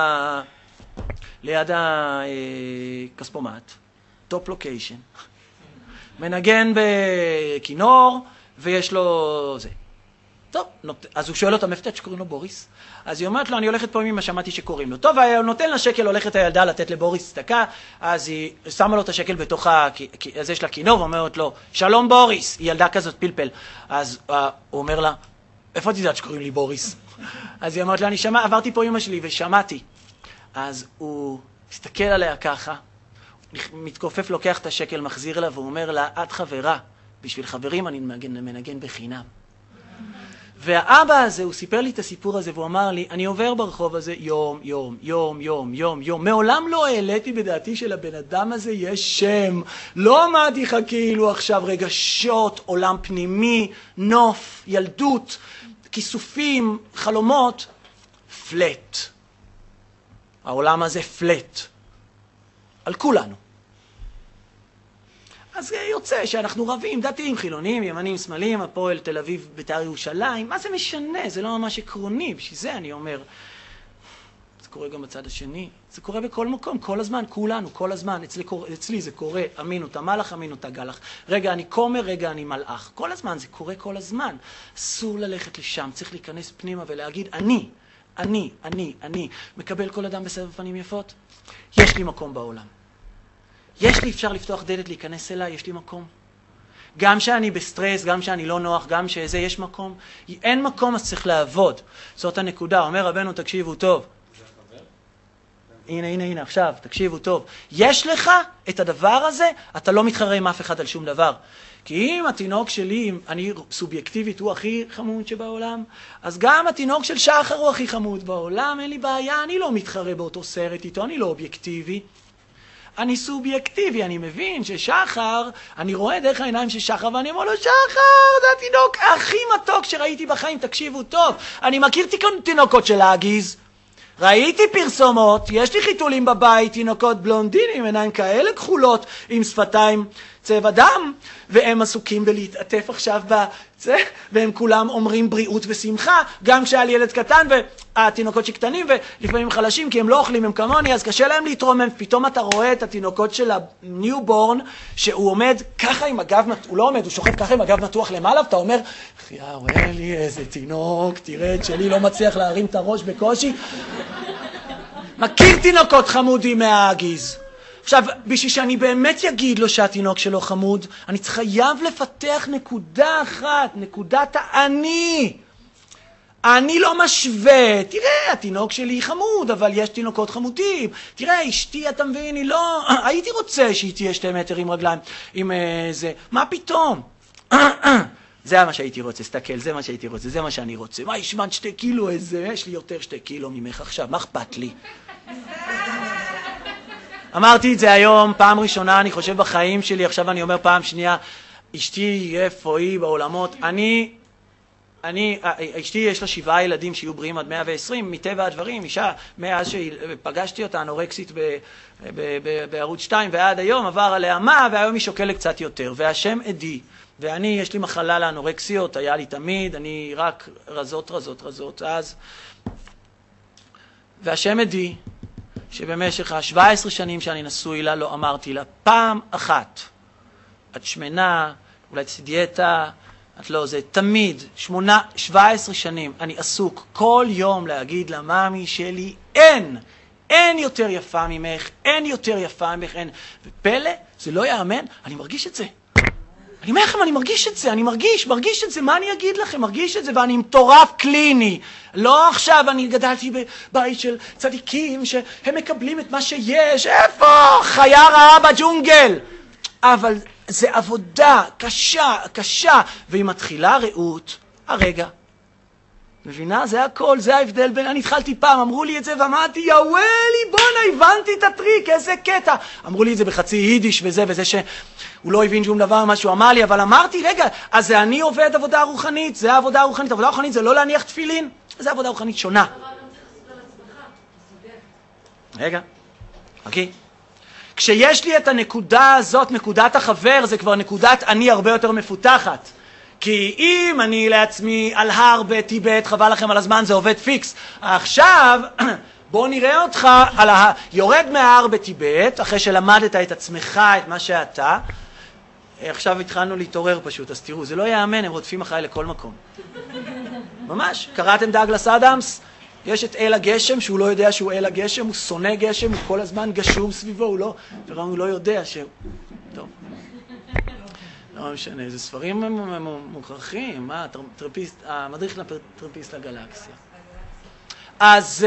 Speaker 1: ליד הכספומט, טופ לוקיישן, מנגן בכינור, ויש לו זה. טוב, אז הוא שואל אותה, מפתת שקוראים לו בוריס? אז היא אומרת לו, אני הולכת פה עם מה שמעתי שקוראים לו. טוב, הוא נותן לה שקל, הולכת הילדה לתת לבוריס דקה, אז היא שמה לו את השקל בתוך הזה של הכינור, ואומרת לו, שלום בוריס, היא ילדה כזאת פלפל. אז הוא אומר לה, איפה את יודעת שקוראים לי בוריס? אז היא אמרת לה, עברתי פה אמא שלי ושמעתי. אז הוא מסתכל עליה ככה, מתכופף, לוקח את השקל, מחזיר לה, והוא אומר לה, את חברה, בשביל חברים אני מנגן בחינם. והאבא הזה, הוא סיפר לי את הסיפור הזה, והוא אמר לי, אני עובר ברחוב הזה יום. מעולם לא העליתי בדעתי שלבן אדם הזה יש שם. לא אמרתי לך כאילו עכשיו רגשות, עולם פנימי, נוף, ילדות, כיסופים, חלומות, פלט. העולם הזה פלט. על כולנו. אז יוצא שאנחנו רבים, דתיים, חילונים, ימנים, שמאלים, הפועל, תל אביב, בית"ר ירושלים. מה זה משנה? זה לא ממש עקרוני. בשביל זה אני אומר, זה קורה גם בצד השני. זה קורה בכל מקום, כל הזמן, כולנו, כל הזמן. אצלי זה קורה, אמינו אתה מלאך, אמינו אתה גלח. רגע אני כומר, רגע אני מלאך. כל הזמן, זה קורה כל הזמן. אסור ללכת לשם, צריך להיכנס פנימה ולהגיד, אני, מקבל כל אדם בסבב פנים יפות. יש לי מקום בעולם. יש לי, אפשר לפתוח דלת, להיכנס אליי, יש לי מקום. גם שאני בסטרס, גם שאני לא נוח, גם שזה, יש מקום. אין מקום, אז צריך לעבוד. זאת הנקודה. אומר רבנו, תקשיבו טוב. הנה, עכשיו, תקשיבו טוב. יש לך את הדבר הזה, אתה לא מתחרה עם אף אחד על שום דבר. כי אם התינוק שלי, אני סובייקטיבית, הוא הכי חמוד שבעולם, אז גם התינוק של שחר הוא הכי חמוד בעולם, אין לי בעיה, אני לא מתחרה באותו סרט איתו, אני לא אובייקטיבי. אני סובייקטיבי, אני מבין ששחר, אני רואה דרך העיניים של שחר, ואני אומר לו, שחר, זה התינוק הכי מתוק שראיתי בחיים, תקשיבו טוב. אני מכיר תינוקות של להגיז, ראיתי פרסומות, יש לי חיתולים בבית, תינוקות בלונדינים, עיניים כאלה כחולות, עם שפתיים צבע דם, והם עסוקים בלהתעטף עכשיו בזה, והם כולם אומרים בריאות ושמחה, גם כשהיה לי ילד קטן, והתינוקות שקטנים, ולפעמים חלשים, כי הם לא אוכלים, הם כמוני, אז קשה להם להתרומם, פתאום אתה רואה את התינוקות של הניובורן, שהוא עומד ככה עם הגב, הוא לא עומד, הוא שוכב ככה עם הגב מתוח למעלה, ואתה אומר, רואה לי איזה תינוק, תראה את שלי, לא מצליח להרים את הראש בקושי. מכיר תינוקות חמודים מהגיז. עכשיו, בשביל שאני באמת יגיד לו שהתינוק שלו חמוד, אני חייב לפתח נקודה אחת, נקודת האני. אני לא משווה, תראה, התינוק שלי חמוד, אבל יש תינוקות חמודים. תראה, אשתי, אתה מבין, היא לא... הייתי רוצה שהיא תהיה 2 מטר עם רגליים, עם זה. מה פתאום? זה מה שהייתי רוצה, סתכל, זה מה שהייתי רוצה, זה מה שאני רוצה. מה, ישמן 2 קילו איזה, יש לי יותר 2 קילו ממך עכשיו, מה אכפת לי? אמרתי את זה היום, פעם ראשונה, אני חושב בחיים שלי, עכשיו אני אומר פעם שנייה, אשתי, איפה היא בעולמות, אשתי יש לה 7 ילדים שיהיו בריאים עד 120, מטבע הדברים, אישה, מאז שפגשתי אותה, אנורקסית בערוץ 2, ועד היום עבר עליה מה, והיום היא שוקלת קצת יותר, והשם עדי, ואני, יש לי מחלה לאנורקסיות, היה לי תמיד, אני רק רזות, אז, והשם עדי, שבמשך 17 שנים שאני נשוי לה, לא אמרתי לה פעם אחת, את שמנה, אולי תעשי דיאטה, את לא, זה תמיד, 17 שנים, אני עסוק כל יום להגיד למאמי שלי, אין יותר יפה ממך, אין יותר יפה ממך, אין. ופלא, זה לא יאמן, אני מרגיש את זה. אני אומר לכם, אני מרגיש את זה, אני מרגיש את זה, מה אני אגיד לכם? מרגיש את זה, ואני מטורף קליני. לא עכשיו, אני גדלתי בבית של צדיקים, שהם מקבלים את מה שיש, איפה? חיה רעה בג'ונגל. אבל זה עבודה קשה, והיא מתחילה רעות, הרגע. מבינה? זה הכל, זה ההבדל בין... אני התחלתי פעם, אמרו לי את זה, ואמרתי, יאוולי, בונה, הבנתי את הטריק, איזה קטע. אמרו לי את זה בחצי יידיש וזה שהוא לא הבין שום דבר ממה שהוא אמר לי, אבל אמרתי, רגע, אז זה אני עובד עבודה רוחנית, זה העבודה הרוחנית, עבודה רוחנית זה לא להניח תפילין, זה עבודה רוחנית שונה. רגע, אוקיי. כשיש לי את הנקודה הזאת, נקודת החבר, זה כבר נקודת אני הרבה יותר מפותחת. כי אם אני לעצמי על הר בטיבט, חבל לכם על הזמן, זה עובד פיקס. עכשיו, בוא נראה אותך יורד מההר בטיבט, אחרי שלמדת את עצמך, את מה שאתה. עכשיו התחלנו להתעורר פשוט, אז תראו, זה לא יאמן, הם רודפים אחרי לכל מקום. ממש, קראתם דאגלס אדמס? יש את אל הגשם, שהוא לא יודע שהוא אל הגשם, הוא שונא גשם, הוא כל הזמן גשום סביבו, הוא לא יודע שהוא... טוב. לא משנה, זה ספרים מוכרחים, המדריך לטרמפיסט לגלקסיה. אז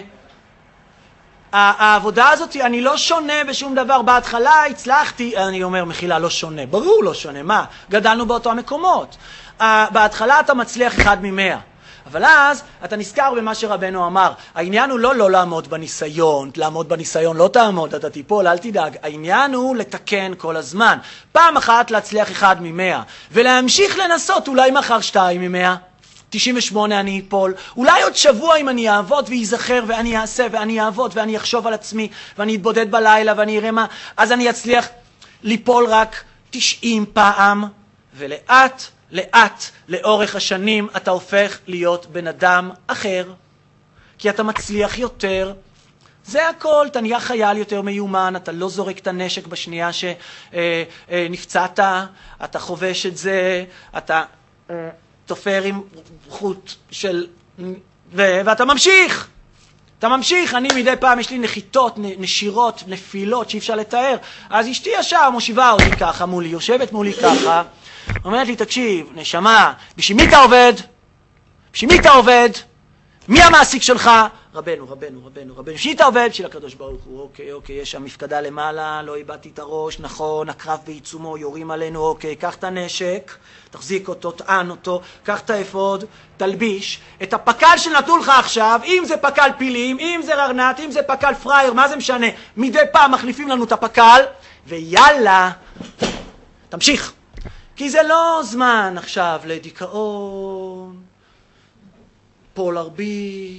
Speaker 1: העבודה הזאת, אני לא שונה בשום דבר. בהתחלה הצלחתי, אני אומר, מחילה, לא שונה. ברור לא שונה, מה? גדלנו באותו המקומות. בהתחלה אתה מצליח 1 מ-100. אבל אז אתה נזכר במה שרבנו אמר. העניין הוא לא לעמוד בניסיון, לעמוד בניסיון לא תעמוד, אתה תיפול, אל תדאג. העניין הוא לתקן כל הזמן. פעם אחת להצליח 1 מ-100, ולהמשיך לנסות אולי מחר 2 מ-100. 98 אני אפול, אולי עוד שבוע אם אני אעבוד ויזכר ואני אעשה ואני אעבוד ואני אחשוב על עצמי ואני אתבודד בלילה ואני אראה מה, אז אני אצליח ליפול רק 90 פעם, ולאט לאט לאורך השנים אתה הופך להיות בן אדם אחר, כי אתה מצליח יותר. זה הכל, אתה נהיה חייל יותר מיומן, אתה לא זורק את הנשק בשנייה שנפצעת, אתה חובש את זה, אתה תופר עם חוט של... ואתה ממשיך! אתה ממשיך, אני מדי פעם יש לי נחיתות, נשירות, נפילות שאי אפשר לתאר. אז אשתי ישר מושיבה אותי ככה מולי, יושבת מולי ככה, אומרת לי, תקשיב, נשמה, בשביל מי אתה עובד? בשביל מי אתה עובד? מי המעסיק שלך? רבנו. בשביל אתה עובד? בשביל הקדוש ברוך הוא. אוקיי, יש שם מפקדה למעלה, לא איבדתי את הראש, נכון, הקרב בעיצומו, יורים עלינו, אוקיי, קח את הנשק, תחזיק אותו, טען אותו, קח את האפוד, תלביש, את הפקל שנתנו לך עכשיו, אם זה פקל פילים, אם זה ררנט, אם זה פקל פרייר, מה זה משנה? מדי פעם מחליפים לנו את הפקל, ויאללה, תמשיך. כי זה לא זמן עכשיו לדיכאון, פולר בי,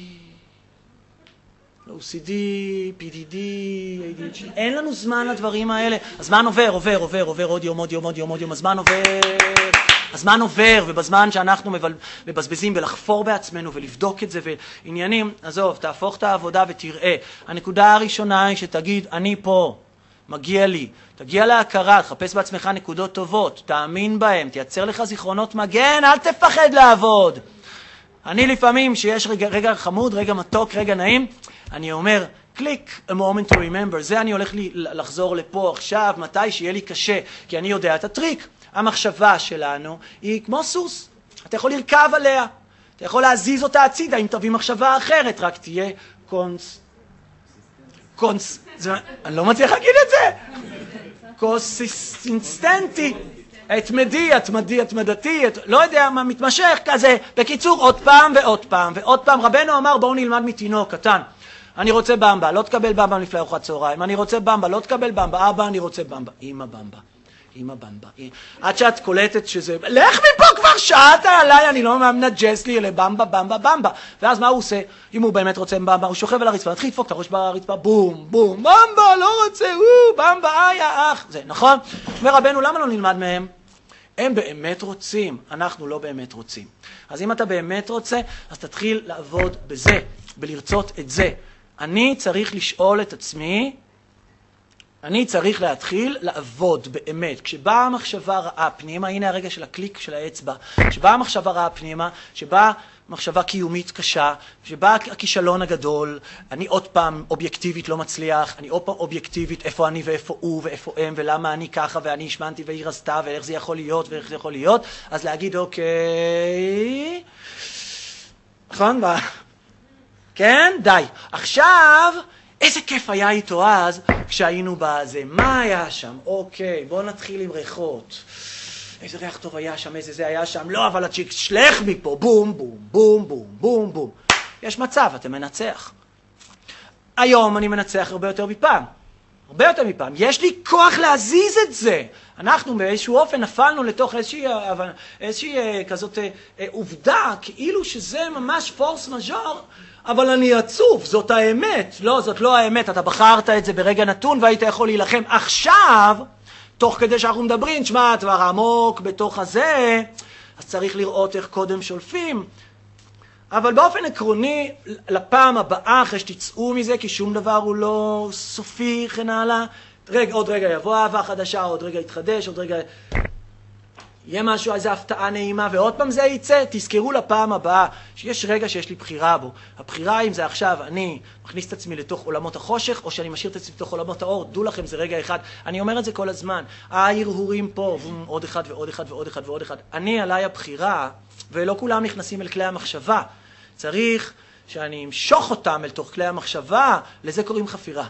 Speaker 1: OCD, PDD, ADHD, אין לנו זמן לדברים האלה. הזמן עובר, עוד יום, הזמן עובר, ובזמן שאנחנו מבזבזים ולחפור בעצמנו ולבדוק את זה ועניינים, עזוב, תהפוך את העבודה ותראה. הנקודה הראשונה היא שתגיד, אני פה, מגיע לי, תגיע להכרה, תחפש בעצמך נקודות טובות, תאמין בהם, תייצר לך זיכרונות מגן, אל תפחד לעבוד. אני לפעמים, שיש רגע חמוד, רגע מתוק, רגע נעים, אני אומר, click a moment to remember, זה אני הולך לחזור לפה עכשיו, מתי שיהיה לי קשה, כי אני יודע את הטריק. המחשבה שלנו היא כמו סוס, אתה יכול לרכב עליה, אתה יכול להזיז אותה הצידה אם תביא מחשבה אחרת, רק תהיה אני לא מצליח להגיד את זה, קונסיסטנטי, התמדתי, לא יודע מה מתמשך כזה. בקיצור, עוד פעם. רבנו אמר, בואו נלמד מתינוק קטן. אני רוצה במבה, לא תקבל במבה לפני ארוחת צהריים. אני רוצה במבה, לא תקבל במבה. אבא, אני רוצה במבה. אמא במבה. עד שאת קולטת שזה, לך מפה כבר, שעת עליי, אני לא מנג'ס לי, אלה במבה. ואז מה הוא עושה? אם הוא באמת רוצה במבה, הוא שוכב על הרצפה, מתחיל לדפוק את הראש ברצפה, בום, במבה, לא רוצה, במבה, אח. זה נכון? אומר רבנו, למה לא נלמד מהם? הם באמת רוצים, אנחנו לא באמת רוצים. אז אם אתה באמת רוצה, אז תתחיל לעבוד בזה, בלרצות את זה. אני צריך לשאול את עצמי, אני צריך להתחיל לעבוד באמת. כשבאה המחשבה רעה פנימה, הנה הרגע של הקליק של האצבע, כשבאה המחשבה רעה פנימה, שבאה מחשבה קיומית קשה, שבא הכישלון הגדול, אני עוד פעם אובייקטיבית לא מצליח, אני עוד פעם אובייקטיבית איפה אני ואיפה הוא ואיפה הם ולמה אני ככה ואני השמנתי והיא רזתה ואיך זה יכול להיות ואיך זה יכול להיות, אז להגיד אוקיי, נכון? כן? די. עכשיו, איזה כיף היה איתו אז כשהיינו בזה, מה היה שם? אוקיי, בואו נתחיל עם ריחות. איזה ריח טוב היה שם, איזה זה היה שם, לא, אבל הצ'יק שלך מפה, בום, בום, בום, בום, בום, בום. יש מצב, אתה מנצח. היום אני מנצח הרבה יותר מפעם. הרבה יותר מפעם. יש לי כוח להזיז את זה. אנחנו באיזשהו אופן נפלנו לתוך איזושהי כזאת עובדה, כאילו שזה ממש פורס מז'ור, אבל אני עצוב, זאת האמת. לא, זאת לא האמת. אתה בחרת את זה ברגע נתון והיית יכול להילחם. עכשיו, תוך כדי שאנחנו מדברים, תשמע, דבר עמוק בתוך הזה, אז צריך לראות איך קודם שולפים. אבל באופן עקרוני, לפעם הבאה, אחרי שתצאו מזה, כי שום דבר הוא לא סופי, כן הלאה, עוד רגע יבוא אהבה חדשה, עוד רגע יתחדש, עוד רגע יהיה משהו, איזו הפתעה נעימה, ועוד פעם זה יצא. תזכרו לפעם הבאה שיש רגע שיש לי בחירה בו. הבחירה אם זה עכשיו אני מכניס את עצמי לתוך עולמות החושך, או שאני משאיר את עצמי לתוך עולמות האור. דעו לכם, זה רגע אחד. אני אומר את זה כל הזמן. ההרהורים פה, עוד אחד ועוד אחד ועוד אחד ועוד אחד. אני עליי הבחירה, ולא כולם נכנסים אל כלי המחשבה. צריך שאני אמשוך אותם אל תוך כלי המחשבה, לזה קוראים חפירה.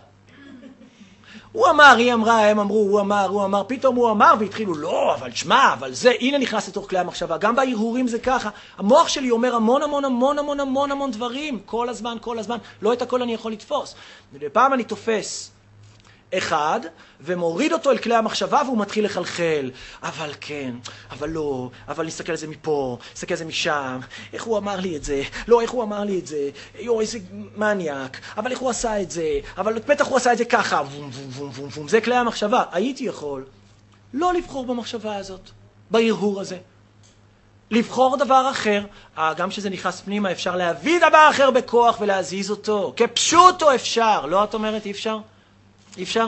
Speaker 1: הוא אמר, היא אמרה, הם אמרו, הוא אמר, פתאום הוא אמר, והתחילו, לא, אבל שמע, אבל זה, הנה נכנס לתוך כלי המחשבה. גם בהרהורים זה ככה. המוח שלי אומר המון דברים, כל הזמן. לא את הכל אני יכול לתפוס. פעם אני תופס אחד, ומוריד אותו אל כלי המחשבה, והוא מתחיל לחלחל. אבל כן, אבל לא, אבל נסתכל על זה מפה, נסתכל על זה משם. איך הוא אמר לי את זה? לא, איך הוא אמר לי את זה? יו, איזה מניאק. אבל איך הוא עשה את זה? אבל בטח הוא עשה את זה ככה. וום. זה כלי המחשבה. הייתי יכול לא לבחור במחשבה הזאת, בהרהור הזה. לבחור דבר אחר. גם שזה נכנס פנימה, אפשר להביא דבר אחר בכוח ולהזיז אותו. כפשוטו אפשר. לא, את אומרת, אי אפשר? אי אפשר?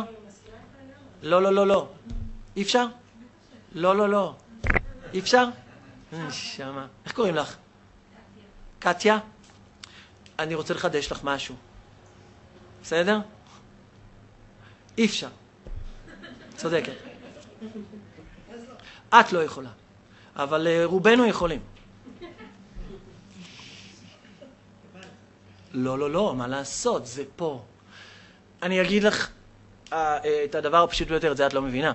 Speaker 1: לא. אי אפשר? לא. אי אפשר? שמה. איך קוראים לך? קטיה? אני רוצה לחדש לך משהו. בסדר? אי אפשר. צודקת. את לא יכולה. אבל רובנו יכולים. לא, מה לעשות? זה פה. אני אגיד לך את הדבר הפשוט ביותר, את זה את לא מבינה.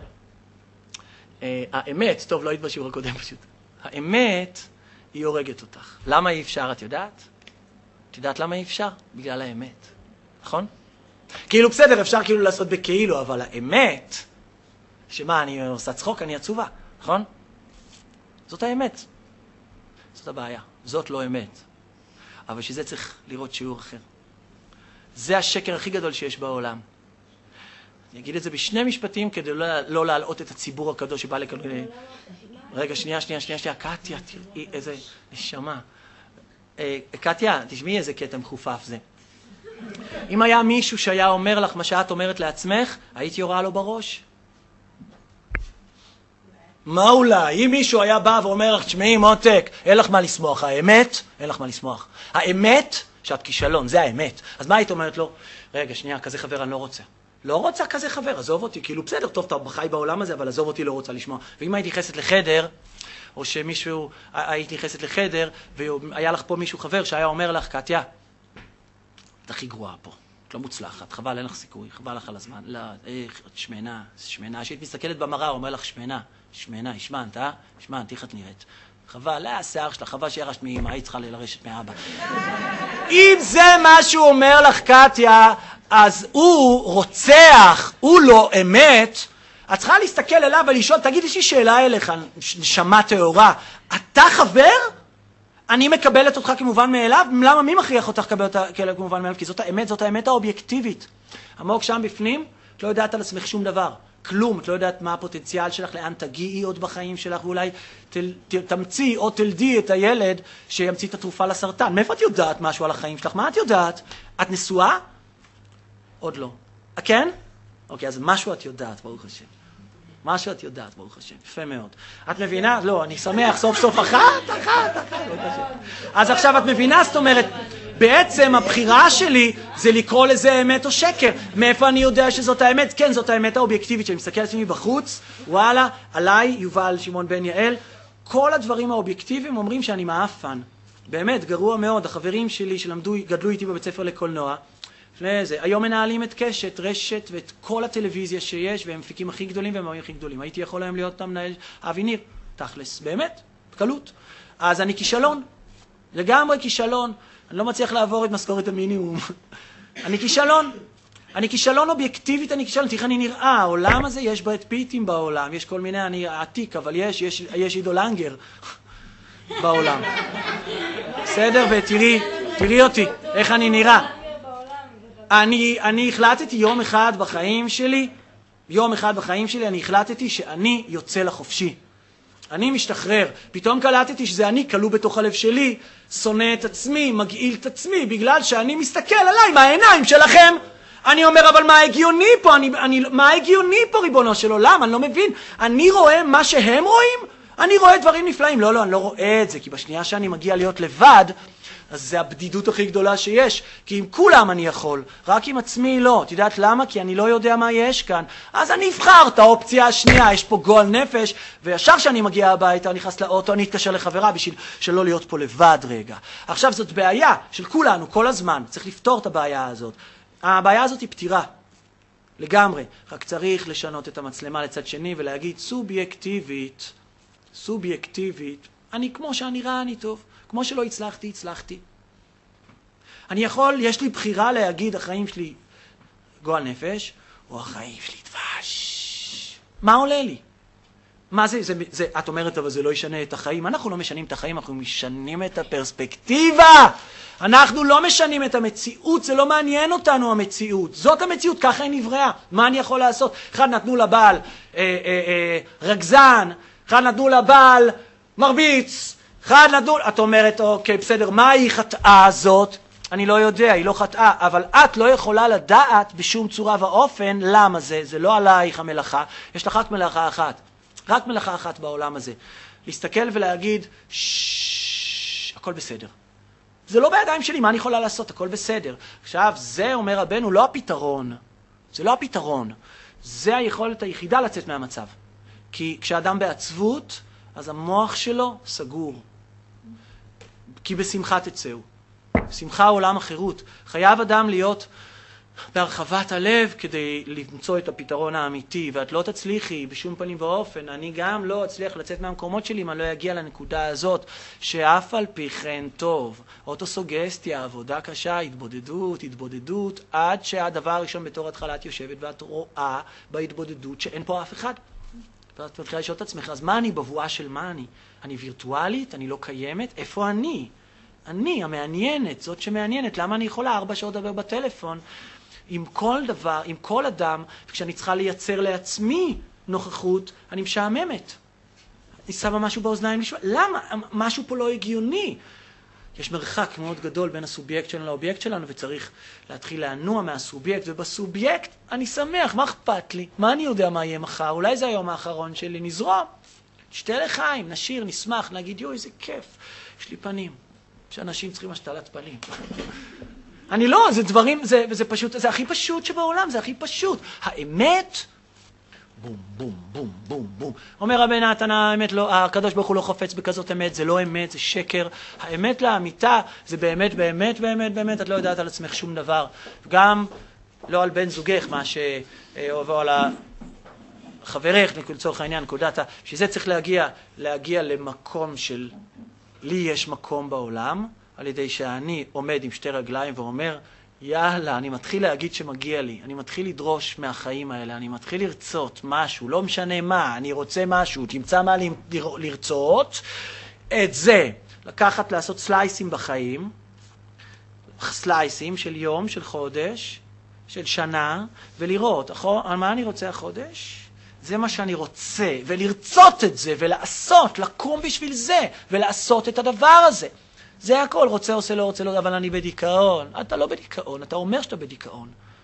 Speaker 1: האמת, טוב, לא היית בשיעור הקודם פשוט. האמת היא הורגת אותך. למה אי אפשר, את יודעת? את יודעת למה אי אפשר? בגלל האמת. נכון? כאילו בסדר, אפשר כאילו לעשות בכאילו, אבל האמת, שמה, אני עושה צחוק, אני עצובה, נכון? זאת האמת. זאת הבעיה. זאת לא אמת. אבל שזה צריך לראות שיעור אחר. זה השקר הכי גדול שיש בעולם. אני אגיד את זה בשני משפטים כדי לא להעלות את הציבור הקדוש שבא לכאן. רגע, שנייה. קטיה, תראי איזה נשמה. קטיה, תשמעי איזה קטע מחופף זה. אם היה מישהו שהיה אומר לך מה שאת אומרת לעצמך, הייתי יורה לו בראש. מה אולי? אם מישהו היה בא ואומר לך, תשמעי מותק, אין לך מה לשמוח. האמת? אין לך מה לשמוח. האמת? שאת כישלון, זה האמת. אז מה היית אומרת לו? רגע, שנייה, כזה חבר אני לא רוצה. לא רוצה כזה חבר, עזוב אותי, כאילו בסדר, טוב, אתה בחי בעולם הזה, אבל עזוב אותי, לא רוצה לשמוע. ואם היית נכנסת לחדר, או שמישהו, היית נכנסת לחדר, והיה לך פה מישהו חבר שהיה אומר לך, קטיה, את הכי גרועה פה, את לא מוצלחת, חבל, אין לך סיכוי, חבל לך על הזמן. לא, את שמנה, שהיית מסתכלת במראה, אומר לך שמנה, השמנת, השמנת, איך את נראית? חבל, השיער שלך, חבל שירשת מאמא, היית צריכה לרשת מאבא. אם זה מה שהוא אומר לך, קטיה, אז הוא רוצח, הוא לא אמת. את צריכה להסתכל אליו ולשאול, תגיד, יש לי שאלה אליך, נשמה טהורה, אתה חבר? אני מקבלת אותך כמובן מאליו? למה מי מכריח אותך לקבל אותה כמובן מאליו? כי זאת האמת האובייקטיבית. עמוק שם בפנים, את לא יודעת על עצמך שום דבר. כלום, את לא יודעת מה הפוטנציאל שלך, לאן תגיעי עוד בחיים שלך, ואולי תמציא או תלדי את הילד שימציא את התרופה לסרטן. מאיפה את יודעת משהו על החיים שלך? מה את יודעת? את נשואה? עוד לא. כן? אוקיי, אז משהו את יודעת, ברוך השם. משהו את יודעת, ברוך השם. יפה מאוד. את מבינה? לא, אני שמח, סוף אחת, ברוך השם. אז עכשיו את מבינה, זאת אומרת, בעצם הבחירה שלי זה לקרוא לזה אמת או שקר. מאיפה אני יודע שזאת האמת? כן, זאת האמת האובייקטיבית, שאני מסתכל על עצמי בחוץ, וואלה, עליי, יובל שמעון בן יעל, כל הדברים האובייקטיביים אומרים שאני מאפן. באמת, גרוע מאוד. החברים שלי גדלו איתי בבית ספר לקולנוע, היום מנהלים את קשת, רשת ואת כל הטלוויזיה שיש, והם מפיקים הכי גדולים והם הכי גדולים. הייתי יכול להם להיות מנהל אבי ניר, תכלס, באמת, בקלות. אז אני כישלון, לגמרי כישלון. אני לא מצליח לעבור את משכורת המינימום. אני כישלון. אני כישלון אובייקטיבית, אני כישלון. תראה, אני נראה, העולם הזה, יש ברד פיטים בעולם, יש כל מיני, אני עתיק, אבל יש עידו לנגר בעולם. בסדר? ותראי אותי, איך אני נראה. אני החלטתי יום אחד בחיים שלי, אני החלטתי שאני יוצא לחופשי. אני משתחרר. פתאום קלטתי שזה אני כלוא בתוך הלב שלי, שונא את עצמי, מגעיל את עצמי, בגלל שאני מסתכל עליי מהעיניים שלכם. אני אומר, אבל מה הגיוני פה? מה הגיוני פה, ריבונו של עולם? אני לא מבין. אני רואה מה שהם רואים? אני רואה דברים נפלאים. לא, אני לא רואה את זה, כי בשנייה שאני מגיע להיות לבד, אז זה הבדידות הכי גדולה שיש, כי עם כולם אני יכול, רק עם עצמי לא. את יודעת למה? כי אני לא יודע מה יש כאן. אז אני אבחר את האופציה השנייה, יש פה גועל נפש, וישר שאני מגיע הביתה, אני נכנס לאוטו, אני אתקשר לחברה בשביל שלא להיות פה לבד רגע. עכשיו זאת בעיה של כולנו, כל הזמן, צריך לפתור את הבעיה הזאת. הבעיה הזאת היא פתירה, לגמרי, רק צריך לשנות את המצלמה לצד שני ולהגיד סובייקטיבית, אני כמו שאני ראה, אני טוב. כמו שלא הצלחתי. אני יכול, יש לי בחירה להגיד, החיים שלי גועל נפש, או החיים שלי דבש. מה עולה לי? מה זה, את אומרת, אבל זה לא ישנה את החיים. אנחנו לא משנים את החיים, אנחנו משנים את הפרספקטיבה. אנחנו לא משנים את המציאות, זה לא מעניין אותנו המציאות. זאת המציאות, ככה היא נבראה. מה אני יכול לעשות? אחד נתנו לבעל רגזן, אחד נתנו לבעל מרביץ, אחד נדון, את אומרת, אוקיי, בסדר, מה היא חטאה הזאת? אני לא יודע, היא לא חטאה, אבל את לא יכולה לדעת בשום צורה ואופן למה זה. זה לא עלייך המלאכה, יש לך רק מלאכה אחת. רק מלאכה אחת בעולם הזה. להסתכל ולהגיד, הכל בסדר. זה לא בידיים שלי, מה אני יכולה לעשות? הכל בסדר. עכשיו, זה אומר רבנו, לא הפתרון. זה לא הפתרון. זה היכולת היחידה לצאת מהמצב. כי כשאדם בעצבות, אז המוח שלו סגור. כי בשמחה תצאו. שמחה עולם החירות. חייב אדם להיות בהרחבת הלב כדי למצוא את הפתרון האמיתי, ואת לא תצליחי בשום פנים ואופן. אני גם לא אצליח לצאת מהמקומות שלי אם אני לא אגיע לנקודה הזאת, שאף על פי כן טוב. אוטוסוגסטיה, עבודה קשה, התבודדות, עד שהדבר הראשון בתור התחלה את יושבת ואת רואה בהתבודדות שאין פה אף אחד. ואת מתחילה לשאול את עצמך, אז מה אני? בבואה של מה אני? אני וירטואלית? אני לא קיימת? איפה אני? אני, המעניינת, זאת שמעניינת. למה אני יכולה 4 שעות לדבר בטלפון עם כל דבר, עם כל אדם, וכשאני צריכה לייצר לעצמי נוכחות, אני משעממת. אני שמה משהו באוזניים לשמוע. למה? משהו פה לא הגיוני. יש מרחק מאוד גדול בין הסובייקט שלנו לאובייקט שלנו, וצריך להתחיל להנוע מהסובייקט, ובסובייקט אני שמח, מה אכפת לי? מה אני יודע מה יהיה מחר? אולי זה היום האחרון שלי, נזרום, נשתה לחיים, נשיר, נשמח, נגיד, יוי, איזה כיף, יש לי פנים, שאנשים צריכים השתלת פנים. אני לא, זה דברים, זה פשוט, זה הכי פשוט שבעולם, זה הכי פשוט. האמת, בום, בום, בום, בום, בום. אומר רבי נתן, האמת לא, הקדוש ברוך הוא לא חופץ בכזאת אמת, זה לא אמת, זה שקר. האמת לאמיתה, זה באמת, באמת, באמת, באמת, את לא יודעת על עצמך שום דבר. גם לא על בן זוגך, מה או על חברך, לצורך העניין, נקודתה, שזה צריך להגיע למקום של, לי יש מקום בעולם, על ידי שאני עומד עם 2 רגליים ואומר, יאללה, אני מתחיל להגיד שמגיע לי, אני מתחיל לדרוש מהחיים האלה, אני מתחיל לרצות משהו, לא משנה מה, אני רוצה משהו, תמצא מה לרצות, את זה, לקחת, לעשות סלייסים בחיים, סלייסים של יום, של חודש, של שנה, ולראות, על מה אני רוצה החודש? זה מה שאני רוצה, ולרצות את זה, ולעשות, לקום בשביל זה, ולעשות את הדבר הזה. זה הכל, רוצה, עושה, לא רוצה, לא, אבל אני בדיכאון. אתה לא בדיכאון, אתה אומר שאתה בדיכאון.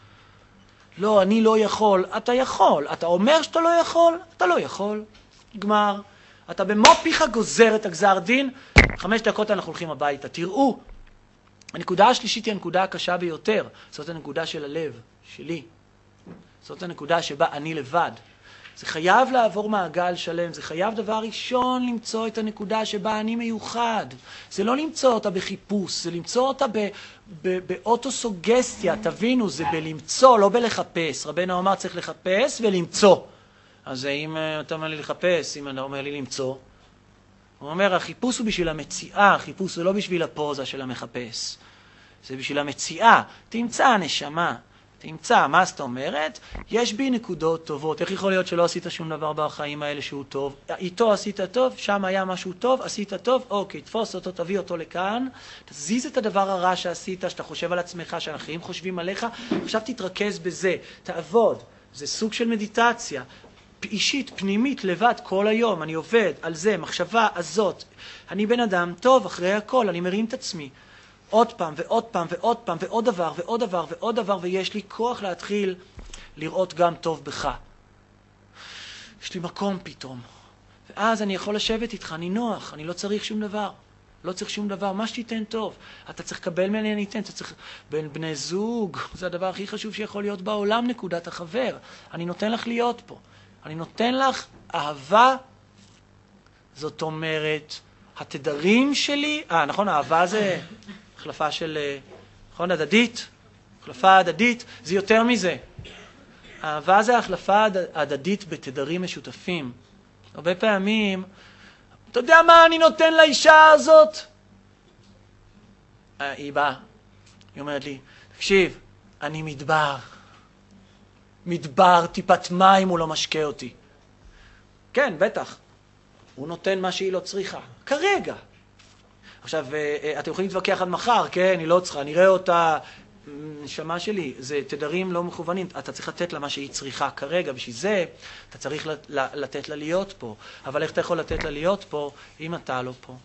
Speaker 1: לא, אני לא יכול, אתה יכול. אתה אומר שאתה לא יכול, אתה לא יכול. גמר. אתה במו פיך גוזר את הגזר דין, 5 דקות אנחנו הולכים הביתה. תראו, הנקודה השלישית היא הנקודה הקשה ביותר. זאת הנקודה של הלב, שלי. זאת הנקודה שבה אני לבד. זה חייב לעבור מעגל שלם, זה חייב דבר ראשון למצוא את הנקודה שבה אני מיוחד. זה לא למצוא אותה בחיפוש, זה למצוא אותה באוטוסוגסטיה, תבינו, זה בלמצוא, לא בלחפש. רבנו אמר צריך לחפש ולמצוא. אז אם אתה אומר לי לחפש, אם אתה אומר לי למצוא, הוא אומר, החיפוש הוא בשביל המציאה, החיפוש זה לא בשביל הפוזה של המחפש. זה בשביל המציאה. תמצא נשמה. תמצא, מה זאת אומרת? יש בי נקודות טובות. איך יכול להיות שלא עשית שום דבר בחיים האלה שהוא טוב? איתו עשית טוב, שם היה משהו טוב, עשית טוב, אוקיי, תפוס אותו, תביא אותו לכאן, תזיז את הדבר הרע שעשית, שאתה חושב על עצמך, שאחרים חושבים עליך, עכשיו תתרכז בזה, תעבוד. זה סוג של מדיטציה. אישית, פנימית, לבד, כל היום, אני עובד על זה, מחשבה הזאת. אני בן אדם טוב, אחרי הכל, אני מרים את עצמי. עוד פעם ועוד פעם ועוד פעם ועוד דבר ועוד דבר ועוד דבר, ויש לי כוח להתחיל לראות גם טוב בך. יש לי מקום פתאום. ואז אני יכול לשבת איתך, אני נוח, אני לא צריך שום דבר. לא צריך שום דבר, מה שתיתן טוב. אתה צריך לקבל ממני, אני אתן. אתה צריך בין בני זוג, זה הדבר הכי חשוב שיכול להיות בעולם, נקודת החבר. אני נותן לך להיות פה. אני נותן לך אהבה, זאת אומרת, התדרים שלי, נכון, אהבה זה החלפה של, נכון, הדדית, החלפה הדדית, זה יותר מזה. אהבה זה החלפה הדדית בתדרים משותפים. הרבה פעמים, אתה יודע מה אני נותן לאישה הזאת? היא באה, היא אומרת לי, תקשיב, אני מדבר, טיפת מים הוא לא משקה אותי. כן, בטח. הוא נותן מה שהיא לא צריכה. כרגע. עכשיו, אתם יכולים להתווכח עד מחר, כן, היא לא צריכה, נראה אותה, נשמה שלי, זה תדרים לא מכוונים, אתה צריך לתת לה מה שהיא צריכה כרגע, בשביל זה אתה צריך לתת לה להיות פה. אבל איך אתה יכול לתת לה להיות פה, אם אתה לא פה?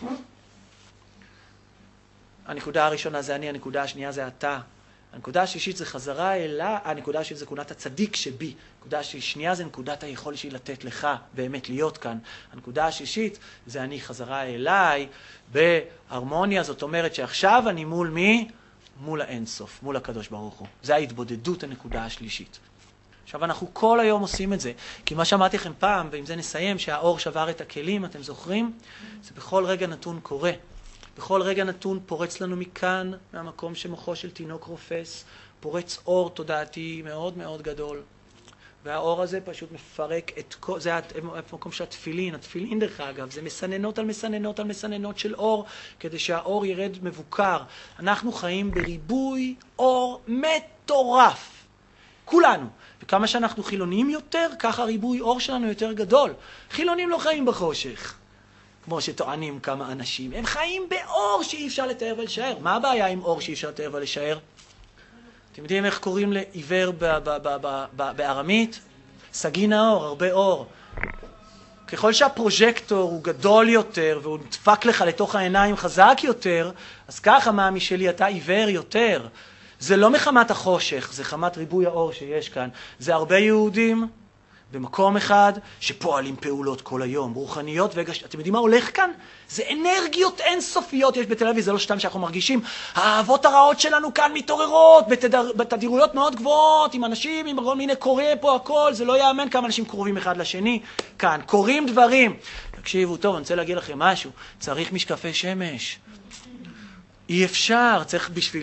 Speaker 1: הנקודה הראשונה זה אני, הנקודה השנייה זה אתה. הנקודה השלישית זה חזרה אלה, הנקודה השלישית זה נקודת הצדיק שבי. הנקודה השנייה זה נקודת היכולת שלי לתת לך באמת להיות כאן. הנקודה השלישית זה אני חזרה אליי בהרמוניה, זאת אומרת שעכשיו אני מול מי? מול האינסוף, מול הקדוש ברוך הוא. זה ההתבודדות הנקודה השלישית. עכשיו אנחנו כל היום עושים את זה, כי מה שאמרתי לכם פעם, ועם זה נסיים, שהאור שבר את הכלים, אתם זוכרים? זה בכל רגע נתון קורה. בכל רגע נתון פורץ לנו מכאן, מהמקום שמוחו של תינוק רופס, פורץ אור תודעתי מאוד מאוד גדול. והאור הזה פשוט מפרק את כל, זה המקום של התפילין, התפילין דרך אגב, זה מסננות על מסננות על מסננות של אור, כדי שהאור ירד מבוקר. אנחנו חיים בריבוי אור מטורף. כולנו. וכמה שאנחנו חילונים יותר, ככה ריבוי אור שלנו יותר גדול. חילונים לא חיים בחושך. כמו שטוענים כמה אנשים, הם חיים באור שאי אפשר לתאר ולשער. מה הבעיה עם אור שאי אפשר לתאר ולשער? אתם יודעים איך קוראים לעיוור בארמית? סגין האור, הרבה אור. ככל שהפרוז'קטור הוא גדול יותר והוא נדפק לך לתוך העיניים חזק יותר, אז ככה מאמי שלי אתה עיוור יותר. זה לא מחמת החושך, זה חמת ריבוי האור שיש כאן. זה הרבה יהודים במקום אחד שפועלים פעולות כל היום, רוחניות אתם יודעים מה הולך כאן? זה אנרגיות אינסופיות יש בתל אביב, זה לא סתם שאנחנו מרגישים. האהבות הרעות שלנו כאן מתעוררות בתדירויות מאוד גבוהות, עם אנשים, עם כל מיני קורא פה הכל, זה לא יאמן כמה אנשים קרובים אחד לשני. כאן קוראים דברים. תקשיבו טוב, אני רוצה להגיד לכם משהו. צריך משקפי שמש. אי אפשר, צריך בשביל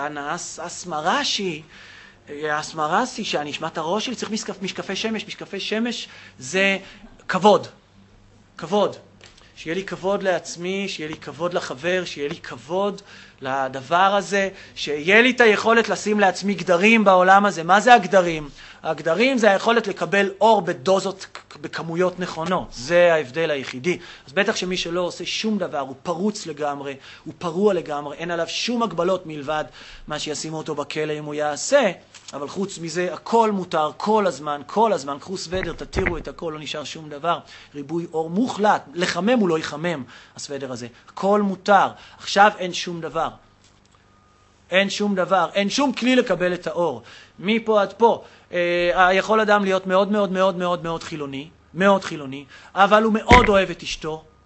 Speaker 1: הסמרסי, שהנשמת הראש שלי צריך משקפי שמש. משקפי שמש זה כבוד. כבוד. שיהיה לי כבוד לעצמי, שיהיה לי כבוד לחבר, שיהיה לי כבוד לדבר הזה, שיהיה לי את היכולת לשים לעצמי גדרים בעולם הזה. מה זה הגדרים? הגדרים זה היכולת לקבל אור בדוזות, בכמויות נכונות. זה ההבדל היחידי. אז בטח שמי שלא עושה שום דבר, הוא פרוץ לגמרי, הוא פרוע לגמרי, אין עליו שום הגבלות מלבד מה שישימו אותו בכלא אם הוא יעשה, אבל חוץ מזה הכל מותר, כל הזמן, קחו סוודר, תתירו את הכל, לא נשאר שום דבר. ריבוי אור מוחלט, לחמם הוא לא יחמם, הסוודר הזה. הכל מותר, עכשיו אין שום דבר. אין שום דבר, אין שום כלי לקבל את האור. מפה עד פה. יכול אדם להיות מאוד מאוד מאוד מאוד מאוד חילוני, מאוד חילוני, אבל הוא מאוד אוהב את אשתו,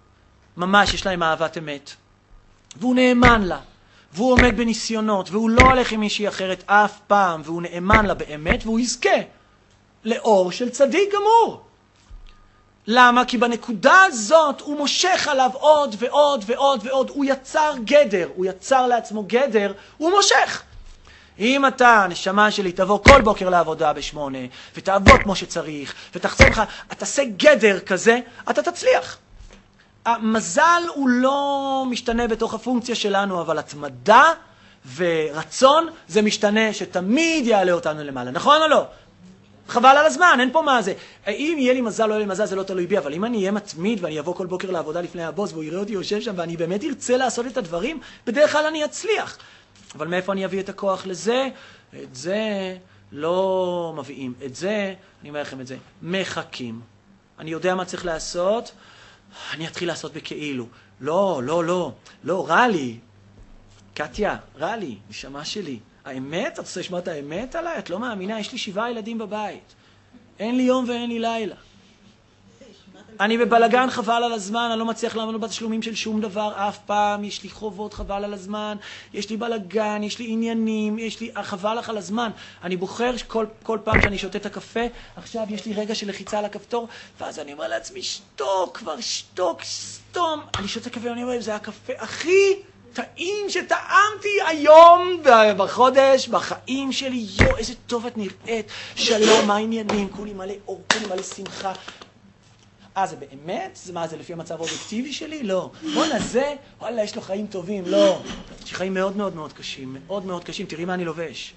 Speaker 1: ממש יש להם אהבת אמת. והוא נאמן לה, והוא עומד בניסיונות, והוא לא הולך עם מישהי אחרת אף פעם, והוא נאמן לה באמת, והוא יזכה לאור של צדיק גמור. למה? כי בנקודה הזאת הוא מושך עליו עוד ועוד ועוד ועוד. הוא יצר גדר, הוא יצר לעצמו גדר, הוא מושך. אם אתה, נשמה שלי, תבוא כל בוקר לעבודה ב8, ותעבוד כמו שצריך, ותחצה לך, אתה תעשה גדר כזה, אתה תצליח. המזל הוא לא משתנה בתוך הפונקציה שלנו, אבל התמדה ורצון זה משתנה שתמיד יעלה אותנו למעלה. נכון או לא? חבל על הזמן, אין פה מה זה. אם יהיה לי מזל או לא יהיה לי מזל, זה לא תלוי בי, אבל אם אני אהיה מתמיד ואני אבוא כל בוקר לעבודה לפני הבוס, והוא יראה אותי יושב שם, ואני באמת ארצה לעשות את הדברים, בדרך כלל אני אצליח. אבל מאיפה אני אביא את הכוח לזה? את זה לא מביאים. את זה, אני אומר לכם את זה, מחכים. אני יודע מה צריך לעשות, אני אתחיל לעשות בכאילו. לא, לא, לא, לא, רע לי. קטיה, רע לי, נשמה שלי. האמת? את רוצה לשמוע את האמת עליי? את לא מאמינה, יש לי 7 ילדים בבית. אין לי יום ואין לי לילה. אני בבלגן חבל על הזמן, אני לא מצליח לעמוד בתשלומים של שום דבר אף פעם, יש לי חובות חבל על הזמן, יש לי בלגן, יש לי עניינים, יש לי חבל על הזמן. אני בוחר כל פעם שאני שותה את הקפה, עכשיו יש לי רגע של לחיצה על הכפתור, ואז אני אומר לעצמי, שתוק, כבר שתוק, סתום. אני שותה קפה ואני אומר, זה הקפה הכי טעים שטעמתי היום בחודש, בחיים שלי. יו, איזה טוב את נראית, שלום, מה העניינים, כולי מלא אור, כולי מלא שמחה. זה באמת? מה זה לפי המצב האובייקטיבי שלי? לא. בוא'נה זה, וואלה, יש לו חיים טובים. לא. יש חיים מאוד מאוד מאוד קשים, מאוד מאוד קשים. תראי מה אני לובש.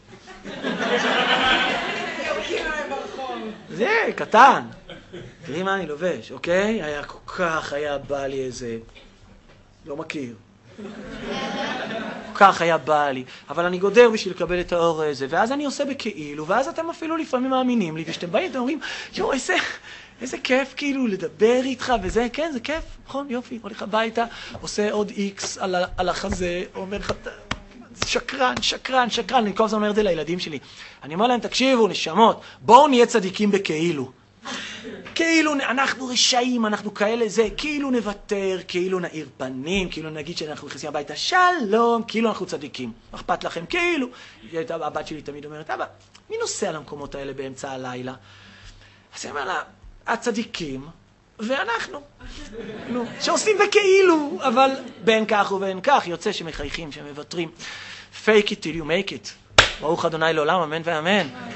Speaker 1: זה קטן. תראי מה אני לובש, אוקיי? היה כל כך, היה בא לי איזה... לא מכיר. כך היה בא לי, אבל אני גודר בשביל לקבל את האור הזה, ואז אני עושה בכאילו, ואז אתם אפילו לפעמים מאמינים לי, ושאתם באים, אתם אומרים, יו, איזה כיף כאילו לדבר איתך, וזה, כן, זה כיף, נכון, יופי, הולך הביתה, עושה עוד איקס על החזה, אומר לך, שקרן, שקרן, שקרן, אני כל הזמן אומר את זה לילדים שלי. אני אומר להם, תקשיבו, נשמות, בואו נהיה צדיקים בכאילו. כאילו אנחנו רשעים, אנחנו כאלה זה, כאילו נוותר, כאילו נעיר פנים, כאילו נגיד שאנחנו נכנסים הביתה, שלום, כאילו אנחנו צדיקים. אכפת לכם, כאילו. הבת שלי תמיד אומרת, אבא, מי נוסע למקומות האלה באמצע הלילה? אז אני אומר לה, הצדיקים ואנחנו. שעושים בכאילו, אבל בין כך ובין כך יוצא שמחייכים, שמוותרים. Fake it till you make it. ברוך אדוני לעולם, אמן ואמן.